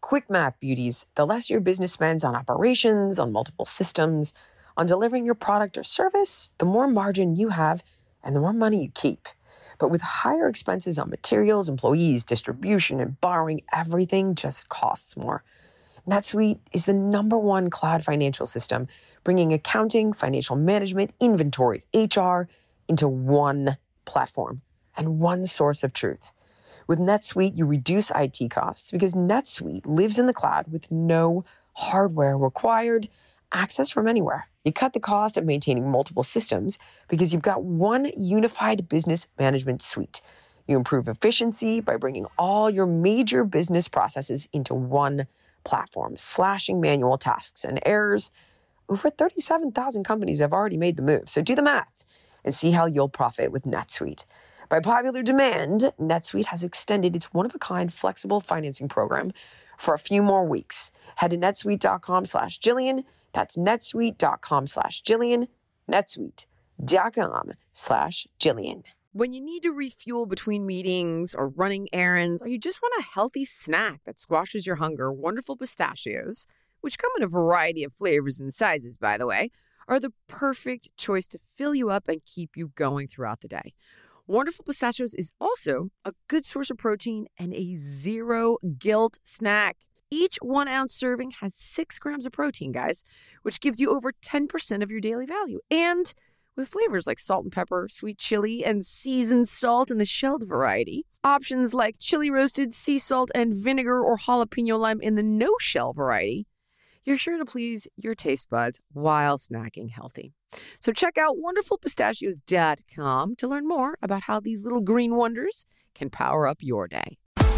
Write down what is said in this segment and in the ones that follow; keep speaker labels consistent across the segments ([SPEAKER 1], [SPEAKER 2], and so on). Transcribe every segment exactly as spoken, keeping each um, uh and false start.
[SPEAKER 1] quick math, beauties. The less your business spends on operations, on multiple systems, on delivering your product or service, the more margin you have and the more money you keep. But with higher expenses on materials, employees, distribution, and borrowing, everything just costs more. NetSuite is the number one cloud financial system, bringing accounting, financial management, inventory, H R into one platform and one source of truth. With NetSuite, you reduce I T costs because NetSuite lives in the cloud with no hardware required, access from anywhere. You cut the cost of maintaining multiple systems because you've got one unified business management suite. You improve efficiency by bringing all your major business processes into one platform, slashing manual tasks and errors. Over thirty-seven thousand companies have already made the move, so do the math and see how you'll profit with NetSuite. By popular demand, NetSuite has extended its one-of-a-kind flexible financing program for a few more weeks. Head to netsuite.com slash Jillian. That's netsuite.com slash Jillian. netsuite.com slash Jillian. When you need to refuel between meetings or running errands, or you just want a healthy snack that squashes your hunger, Wonderful Pistachios, which come in a variety of flavors and sizes, by the way, are the perfect choice to fill you up and keep you going throughout the day. Wonderful Pistachios is also a good source of protein and a zero-guilt snack. Each one-ounce serving has six grams of protein, guys, which gives you over ten percent of your daily value. And with flavors like salt and pepper, sweet chili, and seasoned salt in the shelled variety. Options like chili roasted, sea salt, and vinegar or jalapeno lime in the no-shell variety. You're sure to please your taste buds while snacking healthy. So check out wonderful pistachios dot com to learn more about how these little green wonders can power up your day.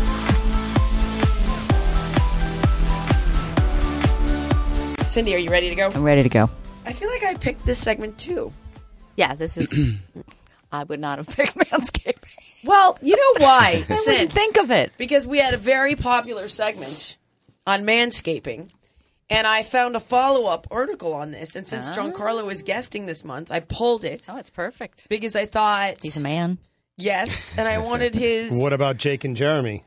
[SPEAKER 1] Cindy, are you ready to go?
[SPEAKER 2] I'm ready to go.
[SPEAKER 1] I feel like I picked this segment too.
[SPEAKER 2] Yeah, this is... I would not have picked Manscaping.
[SPEAKER 1] Well, you know why,
[SPEAKER 2] I
[SPEAKER 1] Sin?
[SPEAKER 2] wouldn't think of it.
[SPEAKER 1] Because we had a very popular segment on manscaping. And I found a follow-up article on this. And since
[SPEAKER 2] oh.
[SPEAKER 1] Giancarlo is guesting this month, I pulled it.
[SPEAKER 2] Oh, it's perfect.
[SPEAKER 1] Because I thought...
[SPEAKER 2] He's a man.
[SPEAKER 1] Yes, and I wanted his...
[SPEAKER 3] What about Jake and Jeremy?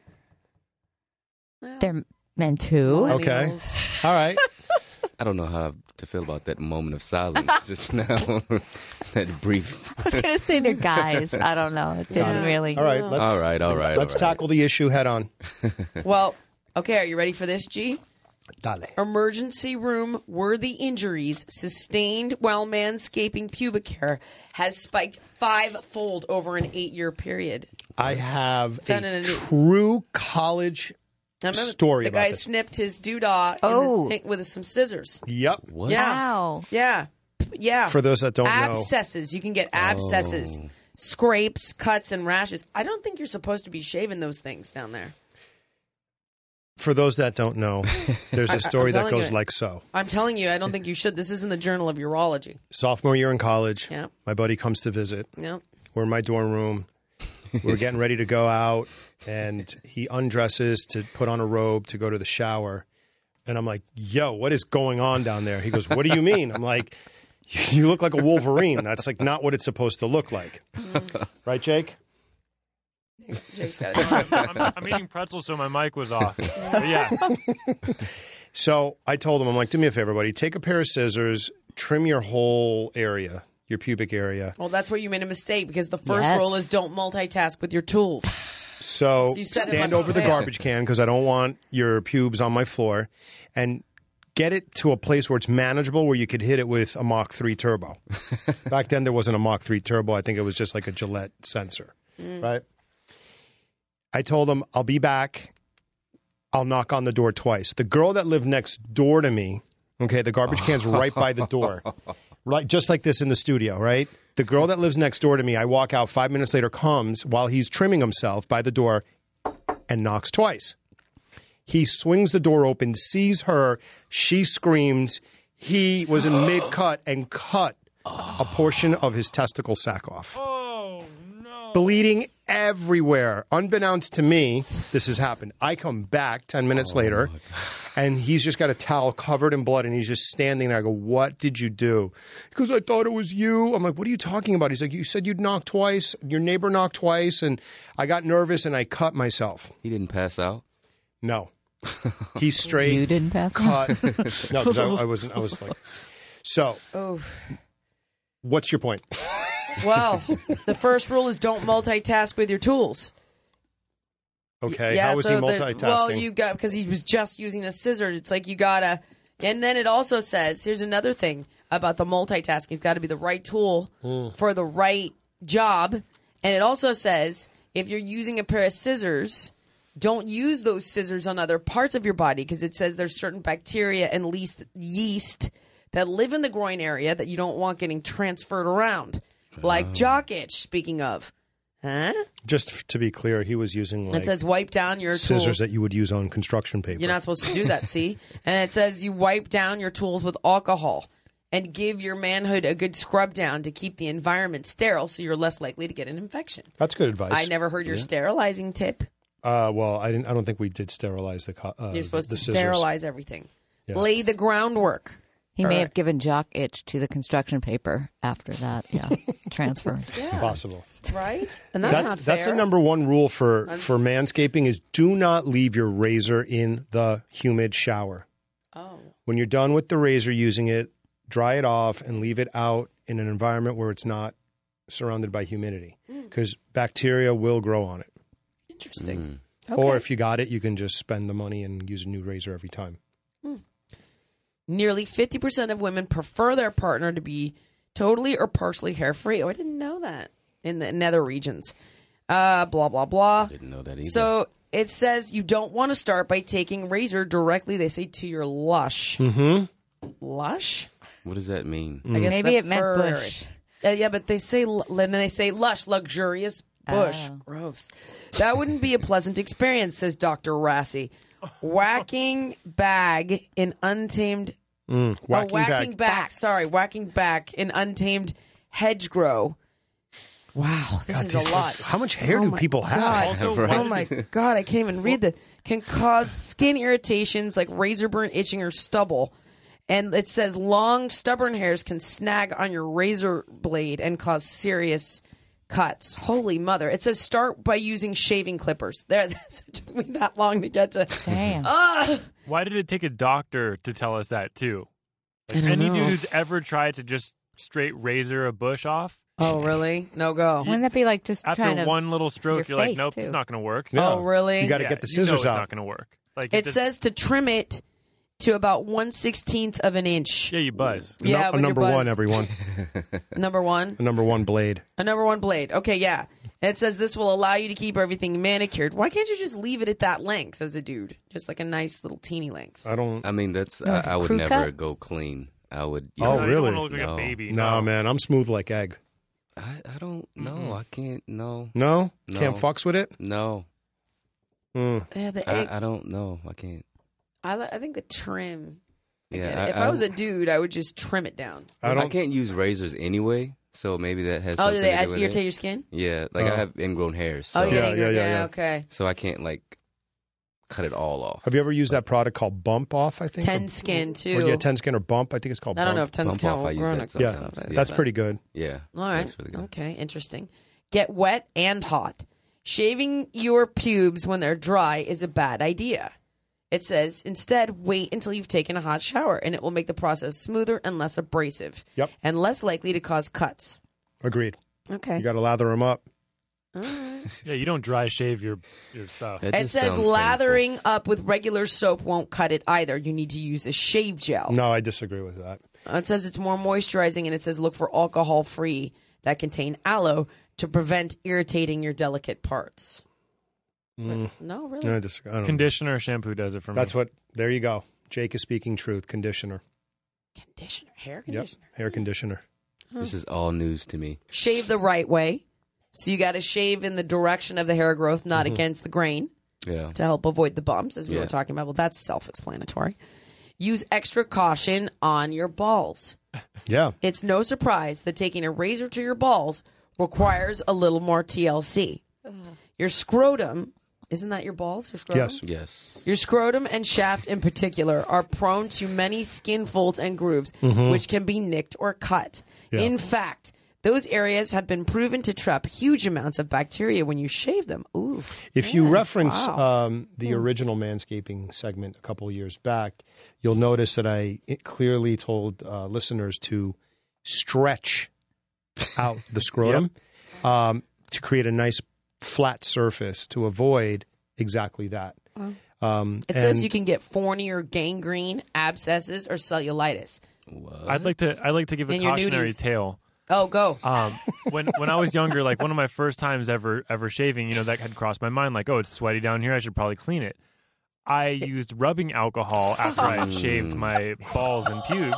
[SPEAKER 1] Well,
[SPEAKER 2] They're men too.
[SPEAKER 3] Okay. All right.
[SPEAKER 4] I don't know how to feel about that moment of silence just now. That brief.
[SPEAKER 2] I was going to say they're guys. I don't know. It didn't
[SPEAKER 3] Yeah.
[SPEAKER 2] really.
[SPEAKER 3] All right. Let's,
[SPEAKER 4] all right, all right.
[SPEAKER 3] Let's
[SPEAKER 4] all right.
[SPEAKER 3] tackle the issue head on.
[SPEAKER 1] Well, okay, are you ready for this, G?
[SPEAKER 3] Dale.
[SPEAKER 1] Emergency room worthy injuries sustained while manscaping pubic hair has spiked five-fold over an eight-year period.
[SPEAKER 3] I have
[SPEAKER 1] Found
[SPEAKER 3] a
[SPEAKER 1] in a new-
[SPEAKER 3] true college
[SPEAKER 1] I remember
[SPEAKER 3] story
[SPEAKER 1] the
[SPEAKER 3] about
[SPEAKER 1] guy
[SPEAKER 3] this.
[SPEAKER 1] snipped his doodah
[SPEAKER 2] Oh.
[SPEAKER 1] in his, with some scissors.
[SPEAKER 3] Yep.
[SPEAKER 4] What?
[SPEAKER 1] Yeah.
[SPEAKER 2] Wow.
[SPEAKER 1] Yeah. Yeah.
[SPEAKER 3] For those that don't know.
[SPEAKER 1] abscesses. You can get abscesses,
[SPEAKER 4] Oh.
[SPEAKER 1] scrapes, cuts, and rashes. I don't think you're supposed to be shaving those things down there.
[SPEAKER 3] For those that don't know, there's
[SPEAKER 1] I-
[SPEAKER 3] a story
[SPEAKER 1] I'm
[SPEAKER 3] that
[SPEAKER 1] telling
[SPEAKER 3] goes
[SPEAKER 1] you.
[SPEAKER 3] like so.
[SPEAKER 1] I'm telling you, I don't think you should. This is in the Journal of Urology.
[SPEAKER 3] Sophomore year in college,
[SPEAKER 1] Yeah.
[SPEAKER 3] my buddy comes to visit.
[SPEAKER 1] Yep.
[SPEAKER 3] We're in my dorm room. We're getting ready to go out, and he undresses to put on a robe to go to the shower. And I'm like, yo, what is going on down there? He goes, what do you mean? I'm like, you look like a Wolverine. That's like not what it's supposed to look like. Right, Jake?
[SPEAKER 1] Jake's got it.
[SPEAKER 5] I'm, I'm eating pretzels, so my mic was off. But yeah.
[SPEAKER 3] So I told him, I'm like, do me a favor, buddy. Take a pair of scissors, trim your whole area, your pubic area.
[SPEAKER 1] Well, that's where you made a mistake because the first
[SPEAKER 2] Yes.
[SPEAKER 1] rule is don't multitask with your tools.
[SPEAKER 3] So,
[SPEAKER 1] So you set it
[SPEAKER 3] stand
[SPEAKER 1] up
[SPEAKER 3] over
[SPEAKER 1] to
[SPEAKER 3] the
[SPEAKER 1] fail.
[SPEAKER 3] garbage can because I don't want your pubes on my floor, and get it to a place where it's manageable where you could hit it with a Mach three turbo. Back then, there wasn't a Mach three turbo. I think it was just like a Gillette sensor, right? I told him, I'll be back. I'll knock on the door twice. The girl that lived next door to me, okay, the garbage can's right by the door, right, just like this in the studio, right? The girl that lives next door to me, I walk out, five minutes later comes while he's trimming himself by the door and knocks twice. He swings the door open, sees her, she screams. He was in mid-cut and cut a portion of his testicle sack off.
[SPEAKER 5] Oh, no.
[SPEAKER 3] Bleeding everywhere. Unbeknownst to me, this has happened. I come back ten minutes later, and he's just got a towel covered in blood, and he's just standing there. I go, what did you do? Because I thought it was you. I'm like, what are you talking about? He's like, you said you'd knock twice. Your neighbor knocked twice, and I got nervous, and I cut myself.
[SPEAKER 4] He didn't pass out?
[SPEAKER 3] No. He's straight.
[SPEAKER 2] You didn't pass
[SPEAKER 3] cut. No, because I, I wasn't. I was like, so.
[SPEAKER 6] Oh.
[SPEAKER 3] What's your point?
[SPEAKER 6] Well, the first rule is don't multitask with your tools.
[SPEAKER 3] Okay,
[SPEAKER 6] Yeah,
[SPEAKER 3] how was
[SPEAKER 6] so
[SPEAKER 3] he
[SPEAKER 6] the-
[SPEAKER 3] multitasking?
[SPEAKER 6] well, you got because he was just using a scissor. It's like you gotta, and then it also says here's another thing about the multitasking. It's got to be the right tool
[SPEAKER 3] Mm.
[SPEAKER 6] for the right job, and it also says if you're using a pair of scissors, don't use those scissors on other parts of your body because it says there's certain bacteria and least yeast that live in the groin area that you don't want getting transferred around, like jock itch. Speaking of, huh?
[SPEAKER 3] Just to be clear, he was using like
[SPEAKER 6] It says wipe down your
[SPEAKER 3] scissors
[SPEAKER 6] tools.
[SPEAKER 3] that you would use on construction paper.
[SPEAKER 6] You're not supposed to do that, see? And it says you wipe down your tools with alcohol and give your manhood a good scrub down to keep the environment sterile so you're less likely to get an infection.
[SPEAKER 3] That's good advice.
[SPEAKER 6] I never heard your sterilizing tip.
[SPEAKER 3] Uh, well, I didn't. I don't think we did sterilize the. co- Uh,
[SPEAKER 6] You're supposed
[SPEAKER 3] the
[SPEAKER 6] to
[SPEAKER 3] scissors.
[SPEAKER 6] sterilize everything.
[SPEAKER 3] Yeah.
[SPEAKER 6] Lay the groundwork.
[SPEAKER 2] He may
[SPEAKER 6] All
[SPEAKER 2] have given jock itch to the construction paper after that. Yeah, transference.
[SPEAKER 3] Impossible.
[SPEAKER 6] Right? And that's,
[SPEAKER 3] That's
[SPEAKER 6] not fair.
[SPEAKER 3] that's a number one rule for for manscaping is do not leave your razor in the humid shower.
[SPEAKER 6] Oh.
[SPEAKER 3] When you're done with the razor using it, dry it off and leave it out in an environment where it's not surrounded by humidity because bacteria will grow on it.
[SPEAKER 6] Interesting.
[SPEAKER 3] Or if you got it, you can just spend the money and use a new razor every time.
[SPEAKER 6] Nearly fifty percent of women prefer their partner to be totally or partially hair-free. Oh, I didn't know that in the nether regions. Uh, blah, blah, blah.
[SPEAKER 4] Didn't know that either.
[SPEAKER 6] So it says you don't want to start by taking razor directly, they say, to your lush.
[SPEAKER 3] Mm-hmm.
[SPEAKER 6] Lush?
[SPEAKER 4] What does that mean?
[SPEAKER 6] I guess
[SPEAKER 2] Maybe
[SPEAKER 6] the
[SPEAKER 2] it meant
[SPEAKER 6] fur
[SPEAKER 2] bush.
[SPEAKER 6] area. Uh, yeah, but they say, l- and then they say lush, luxurious bush.
[SPEAKER 2] Oh.
[SPEAKER 6] Gross. That wouldn't be a pleasant experience, says Doctor Rassi. Whacking bag in untamed
[SPEAKER 3] Mm,
[SPEAKER 6] Oh,
[SPEAKER 3] whacking
[SPEAKER 6] whacking
[SPEAKER 3] back.
[SPEAKER 6] back. Sorry, whacking back in untamed hedgerow. Wow, this
[SPEAKER 3] God,
[SPEAKER 6] is
[SPEAKER 3] these-
[SPEAKER 6] a lot.
[SPEAKER 3] How much hair do
[SPEAKER 6] my
[SPEAKER 3] people have?
[SPEAKER 6] God.
[SPEAKER 5] Also,
[SPEAKER 4] Right.
[SPEAKER 5] what
[SPEAKER 6] Oh
[SPEAKER 5] is
[SPEAKER 6] my
[SPEAKER 5] it-
[SPEAKER 6] god, I can't even read that. Can cause skin irritations like razor burn, itching, or stubble. And it says long, stubborn hairs can snag on your razor blade and cause serious cuts. Holy mother! It says start by using shaving clippers. There, it took me that long to get to.
[SPEAKER 2] Damn.
[SPEAKER 6] Ah!
[SPEAKER 5] Why did it take a doctor to tell us that too?
[SPEAKER 6] I
[SPEAKER 5] Like,
[SPEAKER 6] don't
[SPEAKER 5] any
[SPEAKER 6] know.
[SPEAKER 5] dude who's ever tried to just straight razor a bush off,
[SPEAKER 6] Oh really? No go.
[SPEAKER 2] Wouldn't that be like just
[SPEAKER 5] after
[SPEAKER 2] trying to?
[SPEAKER 5] one little stroke,
[SPEAKER 2] your
[SPEAKER 5] you're like,
[SPEAKER 2] face,
[SPEAKER 5] nope,
[SPEAKER 2] too.
[SPEAKER 5] it's not going to work.
[SPEAKER 3] Yeah.
[SPEAKER 6] Oh really?
[SPEAKER 3] You got to
[SPEAKER 5] Yeah,
[SPEAKER 3] get the
[SPEAKER 5] you know
[SPEAKER 3] scissors
[SPEAKER 5] it's
[SPEAKER 3] out.
[SPEAKER 5] not going to work. Like
[SPEAKER 6] It
[SPEAKER 5] just-
[SPEAKER 6] says to trim it to about one sixteenth of an inch.
[SPEAKER 5] yeah, you buzz.
[SPEAKER 3] A
[SPEAKER 6] Yeah,
[SPEAKER 3] num- a
[SPEAKER 6] with your
[SPEAKER 3] number
[SPEAKER 6] buzz.
[SPEAKER 3] one, everyone.
[SPEAKER 6] Number one,
[SPEAKER 3] A number one blade.
[SPEAKER 6] a number one blade. Okay, yeah. And it says this will allow you to keep everything manicured. Why can't you just leave it at that length as a dude, just like a nice little teeny length?
[SPEAKER 3] I don't.
[SPEAKER 4] I mean, that's
[SPEAKER 2] No, like
[SPEAKER 4] I,
[SPEAKER 2] a
[SPEAKER 4] I would
[SPEAKER 2] crew
[SPEAKER 4] never
[SPEAKER 2] cut?
[SPEAKER 4] go clean. I would.
[SPEAKER 3] Oh,
[SPEAKER 5] No, you
[SPEAKER 3] really?
[SPEAKER 5] don't want to look like
[SPEAKER 4] No.
[SPEAKER 5] a baby.
[SPEAKER 3] No, man, I'm smooth like egg.
[SPEAKER 4] I, I don't know. I can't. No.
[SPEAKER 3] No,
[SPEAKER 4] No.
[SPEAKER 3] can't fucks with it.
[SPEAKER 4] No.
[SPEAKER 3] Mm.
[SPEAKER 6] Yeah, the egg.
[SPEAKER 4] I, I don't know. I can't.
[SPEAKER 6] I, li- I think the trim. I get
[SPEAKER 4] Yeah.
[SPEAKER 6] it. If I, was a dude, I would just trim it down.
[SPEAKER 3] I
[SPEAKER 4] I,
[SPEAKER 3] don't.
[SPEAKER 4] can't use razors anyway, so maybe that has
[SPEAKER 6] Oh,
[SPEAKER 4] something
[SPEAKER 6] do they
[SPEAKER 4] to
[SPEAKER 6] add,
[SPEAKER 4] do with
[SPEAKER 6] irritate
[SPEAKER 4] it.
[SPEAKER 6] your skin?
[SPEAKER 4] Yeah, like
[SPEAKER 3] Oh.
[SPEAKER 4] I have ingrown hairs, so
[SPEAKER 6] oh, yeah,
[SPEAKER 3] Yeah,
[SPEAKER 6] yeah,
[SPEAKER 3] yeah, yeah, yeah.
[SPEAKER 6] Okay.
[SPEAKER 4] so I can't like cut it all off.
[SPEAKER 3] Have you ever used that product called Bump Off? I think
[SPEAKER 6] Ten
[SPEAKER 3] Or-
[SPEAKER 6] skin too.
[SPEAKER 3] Or, yeah, ten skin or Bump. I think it's called.
[SPEAKER 6] I don't know if
[SPEAKER 3] Bump.
[SPEAKER 6] ten
[SPEAKER 4] Bump
[SPEAKER 6] skin
[SPEAKER 4] off, I
[SPEAKER 6] will
[SPEAKER 4] use
[SPEAKER 6] grow
[SPEAKER 4] that
[SPEAKER 6] next
[SPEAKER 4] sometimes.
[SPEAKER 6] stuff.
[SPEAKER 4] Yeah.
[SPEAKER 3] That's pretty good.
[SPEAKER 4] Yeah.
[SPEAKER 6] All right.
[SPEAKER 4] That's really good.
[SPEAKER 6] Okay, interesting. Get wet and hot. Shaving your pubes when they're dry is a bad idea. It says instead wait until you've taken a hot shower and it will make the process smoother and less abrasive.
[SPEAKER 3] Yep.
[SPEAKER 6] And less likely to cause cuts.
[SPEAKER 3] Agreed.
[SPEAKER 6] Okay.
[SPEAKER 3] You got to lather them up.
[SPEAKER 5] Yeah, you don't dry shave your your stuff.
[SPEAKER 4] That
[SPEAKER 6] It
[SPEAKER 4] just
[SPEAKER 6] says
[SPEAKER 4] sounds
[SPEAKER 6] lathering up with regular soap won't cut it either. You need to use a shave gel.
[SPEAKER 3] No, I disagree with that.
[SPEAKER 6] It says it's more moisturizing and it says look for alcohol free that contain aloe to prevent irritating your delicate parts.
[SPEAKER 3] Mm.
[SPEAKER 6] No, really?
[SPEAKER 3] No, I disagree. I don't know.
[SPEAKER 5] Conditioner shampoo does it for me.
[SPEAKER 3] That's what. There you go. Jake is speaking truth. Conditioner.
[SPEAKER 6] Conditioner, hair
[SPEAKER 3] Yep.
[SPEAKER 6] conditioner.
[SPEAKER 3] Hair conditioner.
[SPEAKER 4] painful. This is all news to me.
[SPEAKER 6] Shave the right way. So you got to shave in the direction of the hair growth, not
[SPEAKER 3] Mm-hmm.
[SPEAKER 6] against the grain
[SPEAKER 4] Yeah.
[SPEAKER 6] to help avoid the bumps, as we were
[SPEAKER 4] Yeah.
[SPEAKER 6] talking about. Well, that's self-explanatory. Use extra caution on your balls.
[SPEAKER 3] Yeah.
[SPEAKER 6] It's no surprise that taking a razor to your balls requires a little more T L C. Your scrotum, isn't that your balls? Your scrotum?
[SPEAKER 3] Yes.
[SPEAKER 4] Yes.
[SPEAKER 6] Your scrotum and shaft in particular are prone to many skin folds and grooves, which can be nicked or cut.
[SPEAKER 3] Yeah.
[SPEAKER 6] In fact, Those areas have been proven to trap huge amounts of bacteria when you shave them. Ooh.
[SPEAKER 3] If you
[SPEAKER 6] man,
[SPEAKER 3] reference
[SPEAKER 6] wow.
[SPEAKER 3] um, the original Manscaping segment a couple of years back, you'll notice that I it clearly told uh, listeners to stretch out the scrotum um, to create a nice flat surface to avoid exactly that. Um,
[SPEAKER 6] It says you can get forney or gangrene, abscesses, or cellulitis.
[SPEAKER 4] What?
[SPEAKER 5] I'd like to. I'd like to give a
[SPEAKER 6] In your
[SPEAKER 5] cautionary
[SPEAKER 6] nudies.
[SPEAKER 5] tale.
[SPEAKER 6] Oh, go.
[SPEAKER 5] Um, when when I was younger, like one of my first times ever ever shaving, you know, that had crossed my mind. Like, oh, it's sweaty down here. I should probably clean it. I used rubbing alcohol after I had shaved my balls and pubes,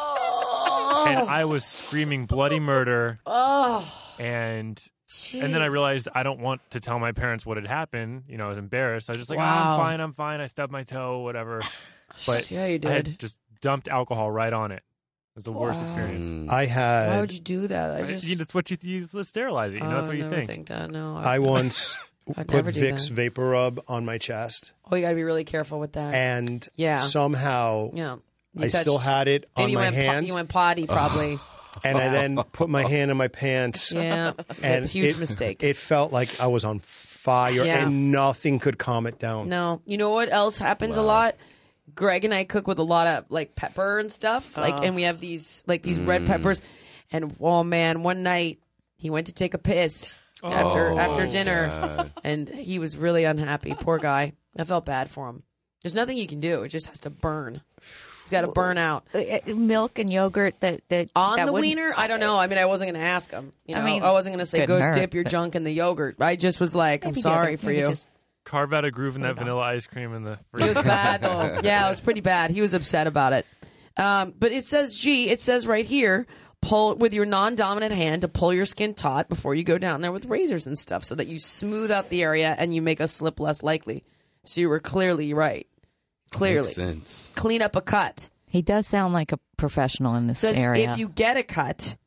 [SPEAKER 5] and I was screaming bloody murder.
[SPEAKER 6] Oh,
[SPEAKER 5] And and then I
[SPEAKER 6] jeez.
[SPEAKER 5] realized I don't want to tell my parents what had happened. You know, I was embarrassed. I was just like, oh,
[SPEAKER 6] Wow.
[SPEAKER 5] I'm fine, I'm fine. I stubbed my toe, whatever. But
[SPEAKER 6] Yeah, you
[SPEAKER 5] I had
[SPEAKER 6] did.
[SPEAKER 5] just dumped alcohol right on it. It was the worst
[SPEAKER 6] Wow.
[SPEAKER 5] experience.
[SPEAKER 4] Mm.
[SPEAKER 3] I
[SPEAKER 6] Why
[SPEAKER 3] had
[SPEAKER 6] would you do that? I
[SPEAKER 5] I-
[SPEAKER 6] just.
[SPEAKER 5] you- that's what you use to sterilize it. You know, that's
[SPEAKER 6] I
[SPEAKER 5] what you
[SPEAKER 6] never
[SPEAKER 5] think.
[SPEAKER 6] think that. No,
[SPEAKER 3] I once
[SPEAKER 6] I'd
[SPEAKER 3] put
[SPEAKER 6] never do
[SPEAKER 3] Vicks
[SPEAKER 6] that.
[SPEAKER 3] Vapor Rub on my chest,
[SPEAKER 6] Oh, you got to be really careful with that.
[SPEAKER 3] and
[SPEAKER 6] Yeah.
[SPEAKER 3] somehow
[SPEAKER 6] yeah. You
[SPEAKER 3] I still
[SPEAKER 6] touched-
[SPEAKER 3] had it
[SPEAKER 6] Maybe
[SPEAKER 3] on
[SPEAKER 6] you
[SPEAKER 3] my
[SPEAKER 6] went po-
[SPEAKER 3] hand,
[SPEAKER 6] you went potty, probably.
[SPEAKER 3] and I then put my hand in my pants,
[SPEAKER 6] Yeah.
[SPEAKER 3] and
[SPEAKER 6] Huge
[SPEAKER 3] it,
[SPEAKER 6] mistake.
[SPEAKER 3] It felt like I was on fire,
[SPEAKER 6] Yeah.
[SPEAKER 3] and nothing could calm it down.
[SPEAKER 6] No, you know what else happens a lot? Greg and I cook with a lot of like pepper and stuff, like, and we have these like these red peppers. And oh man, one night he went to take a piss after
[SPEAKER 4] Oh,
[SPEAKER 6] after dinner,
[SPEAKER 4] God.
[SPEAKER 6] and he was really unhappy. Poor guy. I felt bad for him. There's nothing you can do. It just has to burn. It's got to burn out.
[SPEAKER 7] Uh, uh, milk and yogurt that that
[SPEAKER 6] On
[SPEAKER 7] that
[SPEAKER 6] the
[SPEAKER 7] wouldn't-
[SPEAKER 6] wiener, I don't know. I mean, I wasn't going to ask him. You know,
[SPEAKER 7] I
[SPEAKER 6] I,
[SPEAKER 7] mean,
[SPEAKER 6] wasn't going to say,
[SPEAKER 7] couldn't
[SPEAKER 6] "Go
[SPEAKER 7] hurt,
[SPEAKER 6] dip your
[SPEAKER 7] but-
[SPEAKER 6] junk in the yogurt." I just was like, "I'm
[SPEAKER 7] Maybe
[SPEAKER 6] sorry
[SPEAKER 7] dip it.
[SPEAKER 6] for
[SPEAKER 7] Maybe
[SPEAKER 6] you."
[SPEAKER 7] just-
[SPEAKER 5] Carve out a groove in that vanilla ice cream in the
[SPEAKER 6] It
[SPEAKER 5] fridge.
[SPEAKER 6] was bad though. Yeah, it was pretty bad. He was upset about it. Um, but it says, gee, it says right here, pull with your non-dominant hand to pull your skin taut before you go down there with razors and stuff, so that you smooth out the area and you make a slip less likely. So you were clearly right. Clearly,
[SPEAKER 4] Makes sense.
[SPEAKER 6] clean up a cut.
[SPEAKER 2] He does sound like a professional in this
[SPEAKER 6] Says
[SPEAKER 2] area.
[SPEAKER 6] if you get a cut,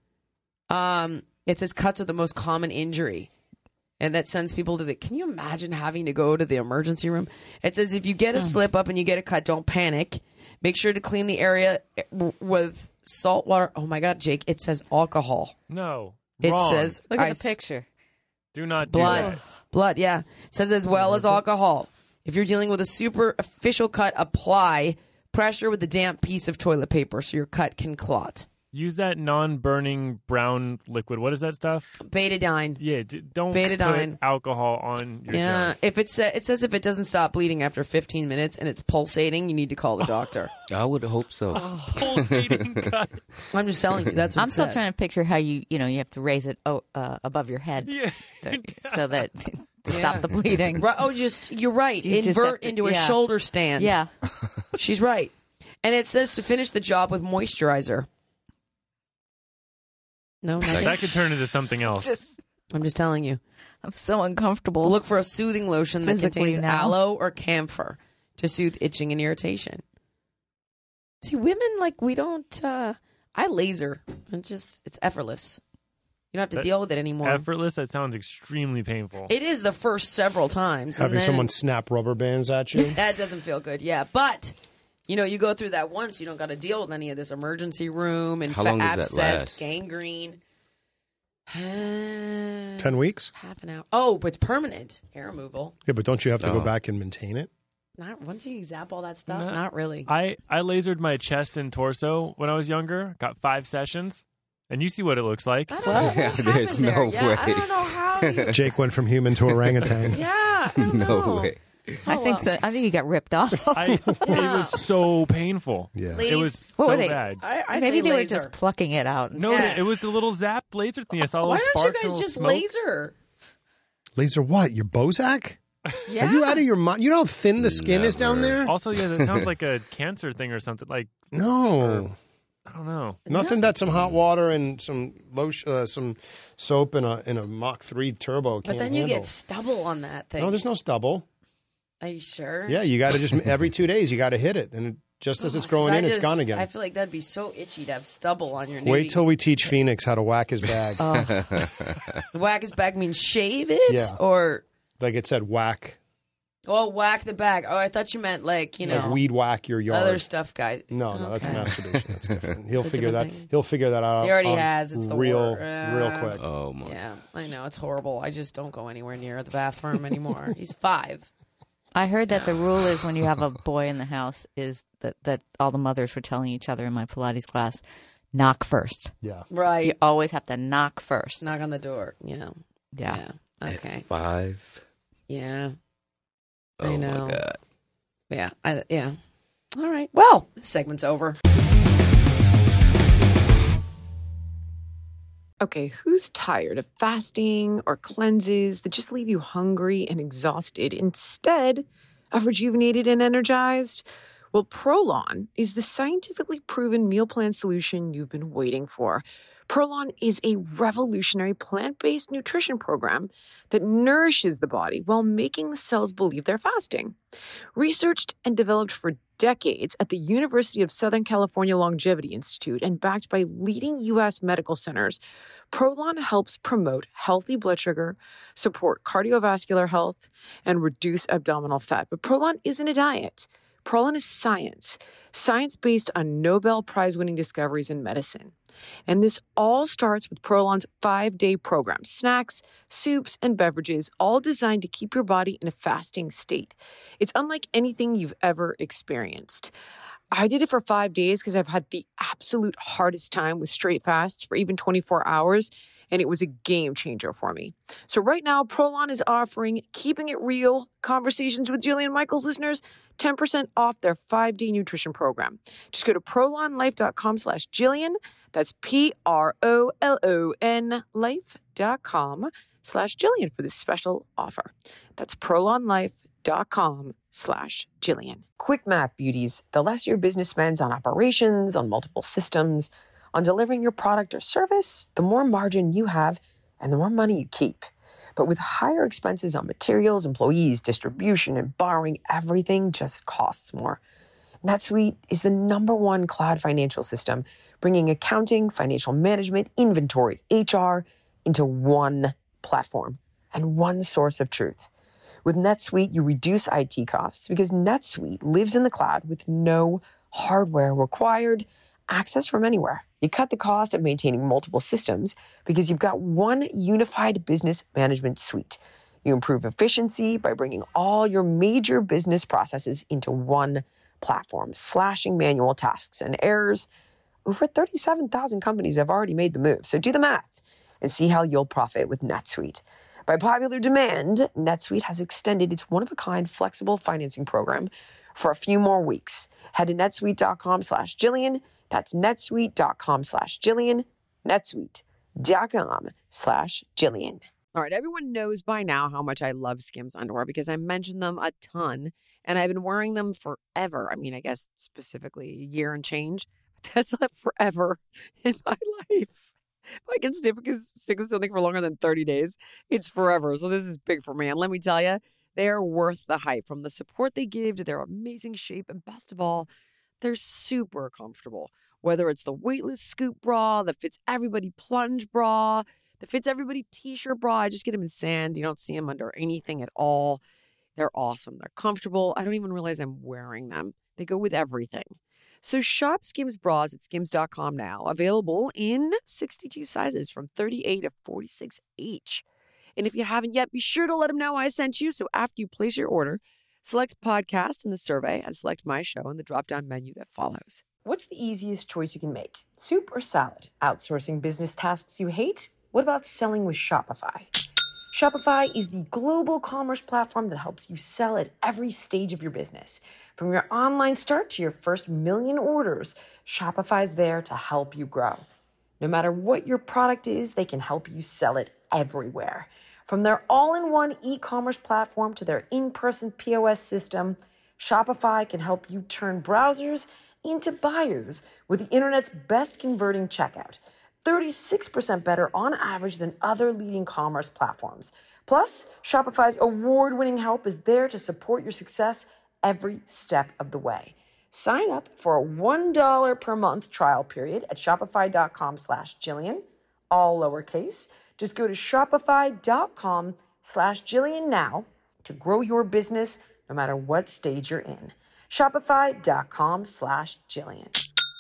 [SPEAKER 6] um, it says cuts are the most common injury. And that sends people to the. Can you imagine having to go to the emergency room? It says if you get a slip up and you get a cut, don't panic. Make sure to clean the area with salt water. Oh my God, Jake! It says alcohol.
[SPEAKER 5] No.
[SPEAKER 6] It
[SPEAKER 5] wrong.
[SPEAKER 6] says
[SPEAKER 7] Look at
[SPEAKER 6] ice-
[SPEAKER 7] the picture.
[SPEAKER 5] Do not do
[SPEAKER 6] blood,
[SPEAKER 5] that.
[SPEAKER 6] blood. Yeah, it says as well as alcohol. If you're dealing with a superficial cut, apply pressure with a damp piece of toilet paper so your cut can clot.
[SPEAKER 5] Use that non-burning brown liquid. What is that stuff?
[SPEAKER 6] Betadine.
[SPEAKER 5] Yeah, d- don't
[SPEAKER 6] Betadine.
[SPEAKER 5] put alcohol on your
[SPEAKER 6] Yeah,
[SPEAKER 5] junk.
[SPEAKER 6] if it's uh, it says if it doesn't stop bleeding after fifteen minutes and it's pulsating, you need to call the doctor.
[SPEAKER 4] I would hope so.
[SPEAKER 5] Pulsating cut.
[SPEAKER 6] I'm just telling you, that's what
[SPEAKER 2] I'm
[SPEAKER 6] it
[SPEAKER 2] still
[SPEAKER 6] says.
[SPEAKER 2] trying to picture how you, you know, you have to raise it oh, uh, above your head
[SPEAKER 5] Yeah.
[SPEAKER 2] to, so that to
[SPEAKER 6] Yeah.
[SPEAKER 2] stop the bleeding.
[SPEAKER 6] Right, oh, just you're right.
[SPEAKER 2] You just
[SPEAKER 6] Invert
[SPEAKER 2] have to-
[SPEAKER 6] into a
[SPEAKER 2] yeah.
[SPEAKER 6] shoulder stand.
[SPEAKER 2] Yeah.
[SPEAKER 6] She's right. And it says to finish the job with moisturizer. No, nothing.
[SPEAKER 5] That could turn into something else.
[SPEAKER 6] I'm just telling you.
[SPEAKER 2] I'm so uncomfortable.
[SPEAKER 6] Look for a soothing lotion that
[SPEAKER 2] Physically
[SPEAKER 6] contains
[SPEAKER 2] now.
[SPEAKER 6] aloe or camphor to soothe itching and irritation. See, women, like, we don't, uh, I laser. It just, it's effortless. You don't have to
[SPEAKER 5] That-
[SPEAKER 6] deal with it anymore.
[SPEAKER 5] Effortless. That sounds extremely painful.
[SPEAKER 6] It is the first several times. and
[SPEAKER 3] Having
[SPEAKER 6] then-
[SPEAKER 3] someone snap rubber bands at you.
[SPEAKER 6] That doesn't feel good, yeah. But, you know, you go through that once, you don't got to deal with any of this emergency room and
[SPEAKER 4] How
[SPEAKER 6] fa-
[SPEAKER 4] long does that
[SPEAKER 6] abscess,
[SPEAKER 4] last?
[SPEAKER 6] gangrene.
[SPEAKER 3] Ten weeks?
[SPEAKER 6] Half an hour. Oh, but it's permanent hair removal.
[SPEAKER 3] Yeah, but don't you have to
[SPEAKER 4] Oh.
[SPEAKER 3] go back and maintain it?
[SPEAKER 6] Not once you zap all that stuff.
[SPEAKER 5] No.
[SPEAKER 6] Not really.
[SPEAKER 5] I, I lasered my chest and torso when I was younger. Got five sessions. And you see what it looks like.
[SPEAKER 6] I don't know what happened
[SPEAKER 4] There's
[SPEAKER 6] there.
[SPEAKER 4] no
[SPEAKER 6] yeah, I
[SPEAKER 4] way.
[SPEAKER 6] don't know how. You,
[SPEAKER 3] Jake went from human to orangutan.
[SPEAKER 6] yeah, I don't
[SPEAKER 4] No
[SPEAKER 6] know.
[SPEAKER 4] way.
[SPEAKER 2] I
[SPEAKER 6] Oh,
[SPEAKER 2] think
[SPEAKER 6] well.
[SPEAKER 2] so. I think you got ripped off.
[SPEAKER 5] I, It was so painful.
[SPEAKER 3] Yeah.
[SPEAKER 6] Ladies,
[SPEAKER 5] It was
[SPEAKER 2] What
[SPEAKER 5] so
[SPEAKER 2] were they?
[SPEAKER 5] bad.
[SPEAKER 6] I, I
[SPEAKER 2] Maybe
[SPEAKER 6] say
[SPEAKER 2] they were
[SPEAKER 6] laser.
[SPEAKER 2] just plucking it out.
[SPEAKER 5] No,
[SPEAKER 6] Yeah.
[SPEAKER 5] it was the little zap laser thing. I saw little
[SPEAKER 6] Why don't you
[SPEAKER 5] sparks and
[SPEAKER 6] guys
[SPEAKER 5] little
[SPEAKER 6] just
[SPEAKER 5] smoke.
[SPEAKER 6] laser?
[SPEAKER 3] Laser what? Your Bozak?
[SPEAKER 6] Yeah.
[SPEAKER 3] Are you out of your mind? You know how thin the skin is down
[SPEAKER 4] Never.
[SPEAKER 3] there?
[SPEAKER 5] Also, yeah, that sounds like a cancer thing or something. Like,
[SPEAKER 3] No.
[SPEAKER 5] I don't know.
[SPEAKER 3] Nothing that some hot water and some lotion, uh, some soap and a in a Mach three turbo
[SPEAKER 6] But
[SPEAKER 3] can't
[SPEAKER 6] then you
[SPEAKER 3] handle.
[SPEAKER 6] get stubble on that thing.
[SPEAKER 3] No, there's no stubble.
[SPEAKER 6] Are you sure?
[SPEAKER 3] Yeah, you got to just every two days you got to hit it, and it, just as it's growing
[SPEAKER 6] Oh, 'Cause I
[SPEAKER 3] in, it's
[SPEAKER 6] just-
[SPEAKER 3] gone again.
[SPEAKER 6] I feel like that'd be so itchy to have stubble on your
[SPEAKER 3] Wait
[SPEAKER 6] nudies.
[SPEAKER 3] till we teach Phoenix how to whack his bag.
[SPEAKER 6] Whack his back means shave it?
[SPEAKER 3] Yeah.
[SPEAKER 6] Or,
[SPEAKER 3] Like it said, whack.
[SPEAKER 6] Oh, whack the back. Oh, I thought you meant like, you know.
[SPEAKER 3] Like weed whack your yard.
[SPEAKER 6] Other stuff, guys.
[SPEAKER 3] No, no,
[SPEAKER 6] Okay.
[SPEAKER 3] that's masturbation. That's different. He'll
[SPEAKER 6] It's a
[SPEAKER 3] figure that.
[SPEAKER 6] different thing.
[SPEAKER 3] He'll figure that out.
[SPEAKER 6] He already
[SPEAKER 3] on
[SPEAKER 6] has. It's the
[SPEAKER 3] real,
[SPEAKER 6] word. Uh,
[SPEAKER 3] real quick.
[SPEAKER 4] Oh my.
[SPEAKER 6] Yeah, I know. It's horrible. I just don't go anywhere near the bathroom anymore. He's five.
[SPEAKER 7] I heard that the rule is when you have a boy in the house is that, that all the mothers were telling each other in my Pilates class, knock first.
[SPEAKER 3] Yeah.
[SPEAKER 6] Right.
[SPEAKER 7] You always have to knock first.
[SPEAKER 6] Knock on the door. Yeah.
[SPEAKER 7] Yeah.
[SPEAKER 6] Yeah. Okay.
[SPEAKER 4] Five.
[SPEAKER 6] Yeah.
[SPEAKER 4] Oh
[SPEAKER 6] I know.
[SPEAKER 4] my god.
[SPEAKER 6] Yeah. I, yeah. All right. Well, this segment's over.
[SPEAKER 1] Okay, who's tired of fasting or cleanses that just leave you hungry and exhausted instead of rejuvenated and energized? Well, Prolon is the scientifically proven meal plan solution you've been waiting for. Prolon is a revolutionary plant-based nutrition program that nourishes the body while making the cells believe they're fasting. Researched and developed for decades at the University of Southern California Longevity Institute and backed by leading U S medical centers, Prolon helps promote healthy blood sugar, support cardiovascular health, and reduce abdominal fat. But Prolon isn't a diet. Prolon is science, science based on Nobel Prize-winning discoveries in medicine. And this all starts with Prolon's five-day program, snacks, soups, and beverages, all designed to keep your body in a fasting state. It's unlike anything you've ever experienced. I did it for five days because I've had the absolute hardest time with straight fasts for even twenty-four hours, and it was a game changer for me. So right now, Prolon is offering Keeping It Real Conversations with Jillian Michaels listeners ten percent off their five-day nutrition program. Just go to prolonlife.com slash Jillian. That's P-R-O-L-O-N life.com slash Jillian for this special offer. That's prolonlife.com slash Jillian. Quick math, beauties. The less your business spends on operations, on multiple systems, on delivering your product or service, the more margin you have and the more money you keep. But with higher expenses on materials, employees, distribution, and borrowing, everything just costs more. NetSuite is the number one cloud financial system, bringing accounting, financial management, inventory, H R into one platform and one source of truth. With NetSuite, you reduce I T costs because NetSuite lives in the cloud with no hardware required, access from anywhere. You cut the cost of maintaining multiple systems because you've got one unified business management suite. You improve efficiency by bringing all your major business processes into one platform, slashing manual tasks and errors. Over thirty-seven thousand companies have already made the move, so do the math and see how you'll profit with NetSuite. By popular demand, NetSuite has extended its one-of-a-kind flexible financing program for a few more weeks. Head to netsuite.com slash Jillian. That's netsuite.com slash Jillian. netsuite.com slash Jillian. All right, everyone knows by now how much I love Skims underwear because I mention them a ton, and I've been wearing them forever. I mean, I guess specifically a year and change. That's not forever in my life. If I can stick with, stick with something for longer than thirty days, it's forever. So this is big for me. And let me tell you, they are worth the hype, from the support they give to their amazing shape. And best of all, they're super comfortable. Whether it's the weightless scoop bra, the fits everybody plunge bra, the fits everybody t-shirt bra. I just get them in sand. You don't see them under anything at all. They're awesome. They're comfortable. I don't even realize I'm wearing them. They go with everything. So shop Skims bras at skims dot com now. Available in sixty-two sizes from thirty-eight to forty-six each. And if you haven't yet, be sure to let them know I sent you. So after you place your order, select podcast in the survey and select my show in the drop-down menu that follows. What's the easiest choice you can make? Soup or salad? Outsourcing business tasks you hate? What about selling with Shopify? Shopify is the global commerce platform that helps you sell at every stage of your business. From your online start to your first million orders, Shopify's there to help you grow. No matter what your product is, they can help you sell it everywhere. From their all-in-one e-commerce platform to their in-person P O S system, Shopify can help you turn browsers into buyers with the internet's best converting checkout. thirty-six percent better on average than other leading commerce platforms. Plus, Shopify's award-winning help is there to support your success every step of the way. Sign up for a one dollar per month trial period at shopify.com slash Jillian, all lowercase. Just go to shopify.com slash Jillian now to grow your business no matter what stage you're in. Shopify.com slash Jillian.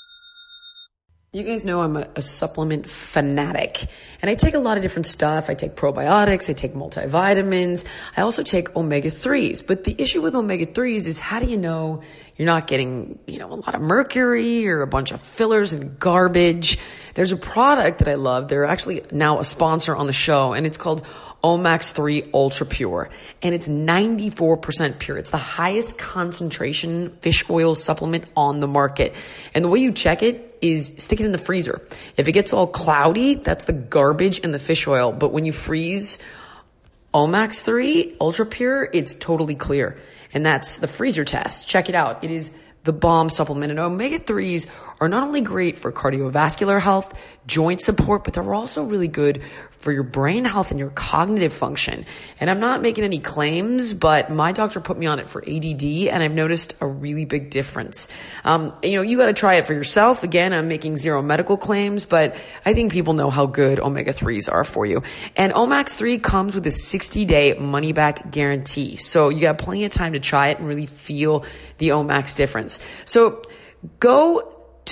[SPEAKER 1] You guys know I'm a, a supplement fanatic, and I take a lot of different stuff. I take probiotics, I take multivitamins, I also take omega threes. But the issue with omega threes is, how do you know you're not getting, you know, a lot of mercury or a bunch of fillers and garbage? There's a product that I love. They're actually now a sponsor on the show, and it's called Omax three Ultra Pure, and it's ninety-four percent pure. It's the highest concentration fish oil supplement on the market. And the way you check it is stick it in the freezer. If it gets all cloudy, that's the garbage in the fish oil. But when you freeze Omax three Ultra Pure, it's totally clear. And that's the freezer test. Check it out. It is the bomb supplement. And omega threes are not only great for cardiovascular health, joint support, but they're also really good for your brain health and your cognitive function. And I'm not making any claims, but my doctor put me on it for A D D, and I've noticed a really big difference. Um, you know, you got to try it for yourself. Again, I'm making zero medical claims, but I think people know how good omega threes are for you. And Omax three comes with a sixty day money back guarantee. So you got plenty of time to try it and really feel the Omax difference. So go to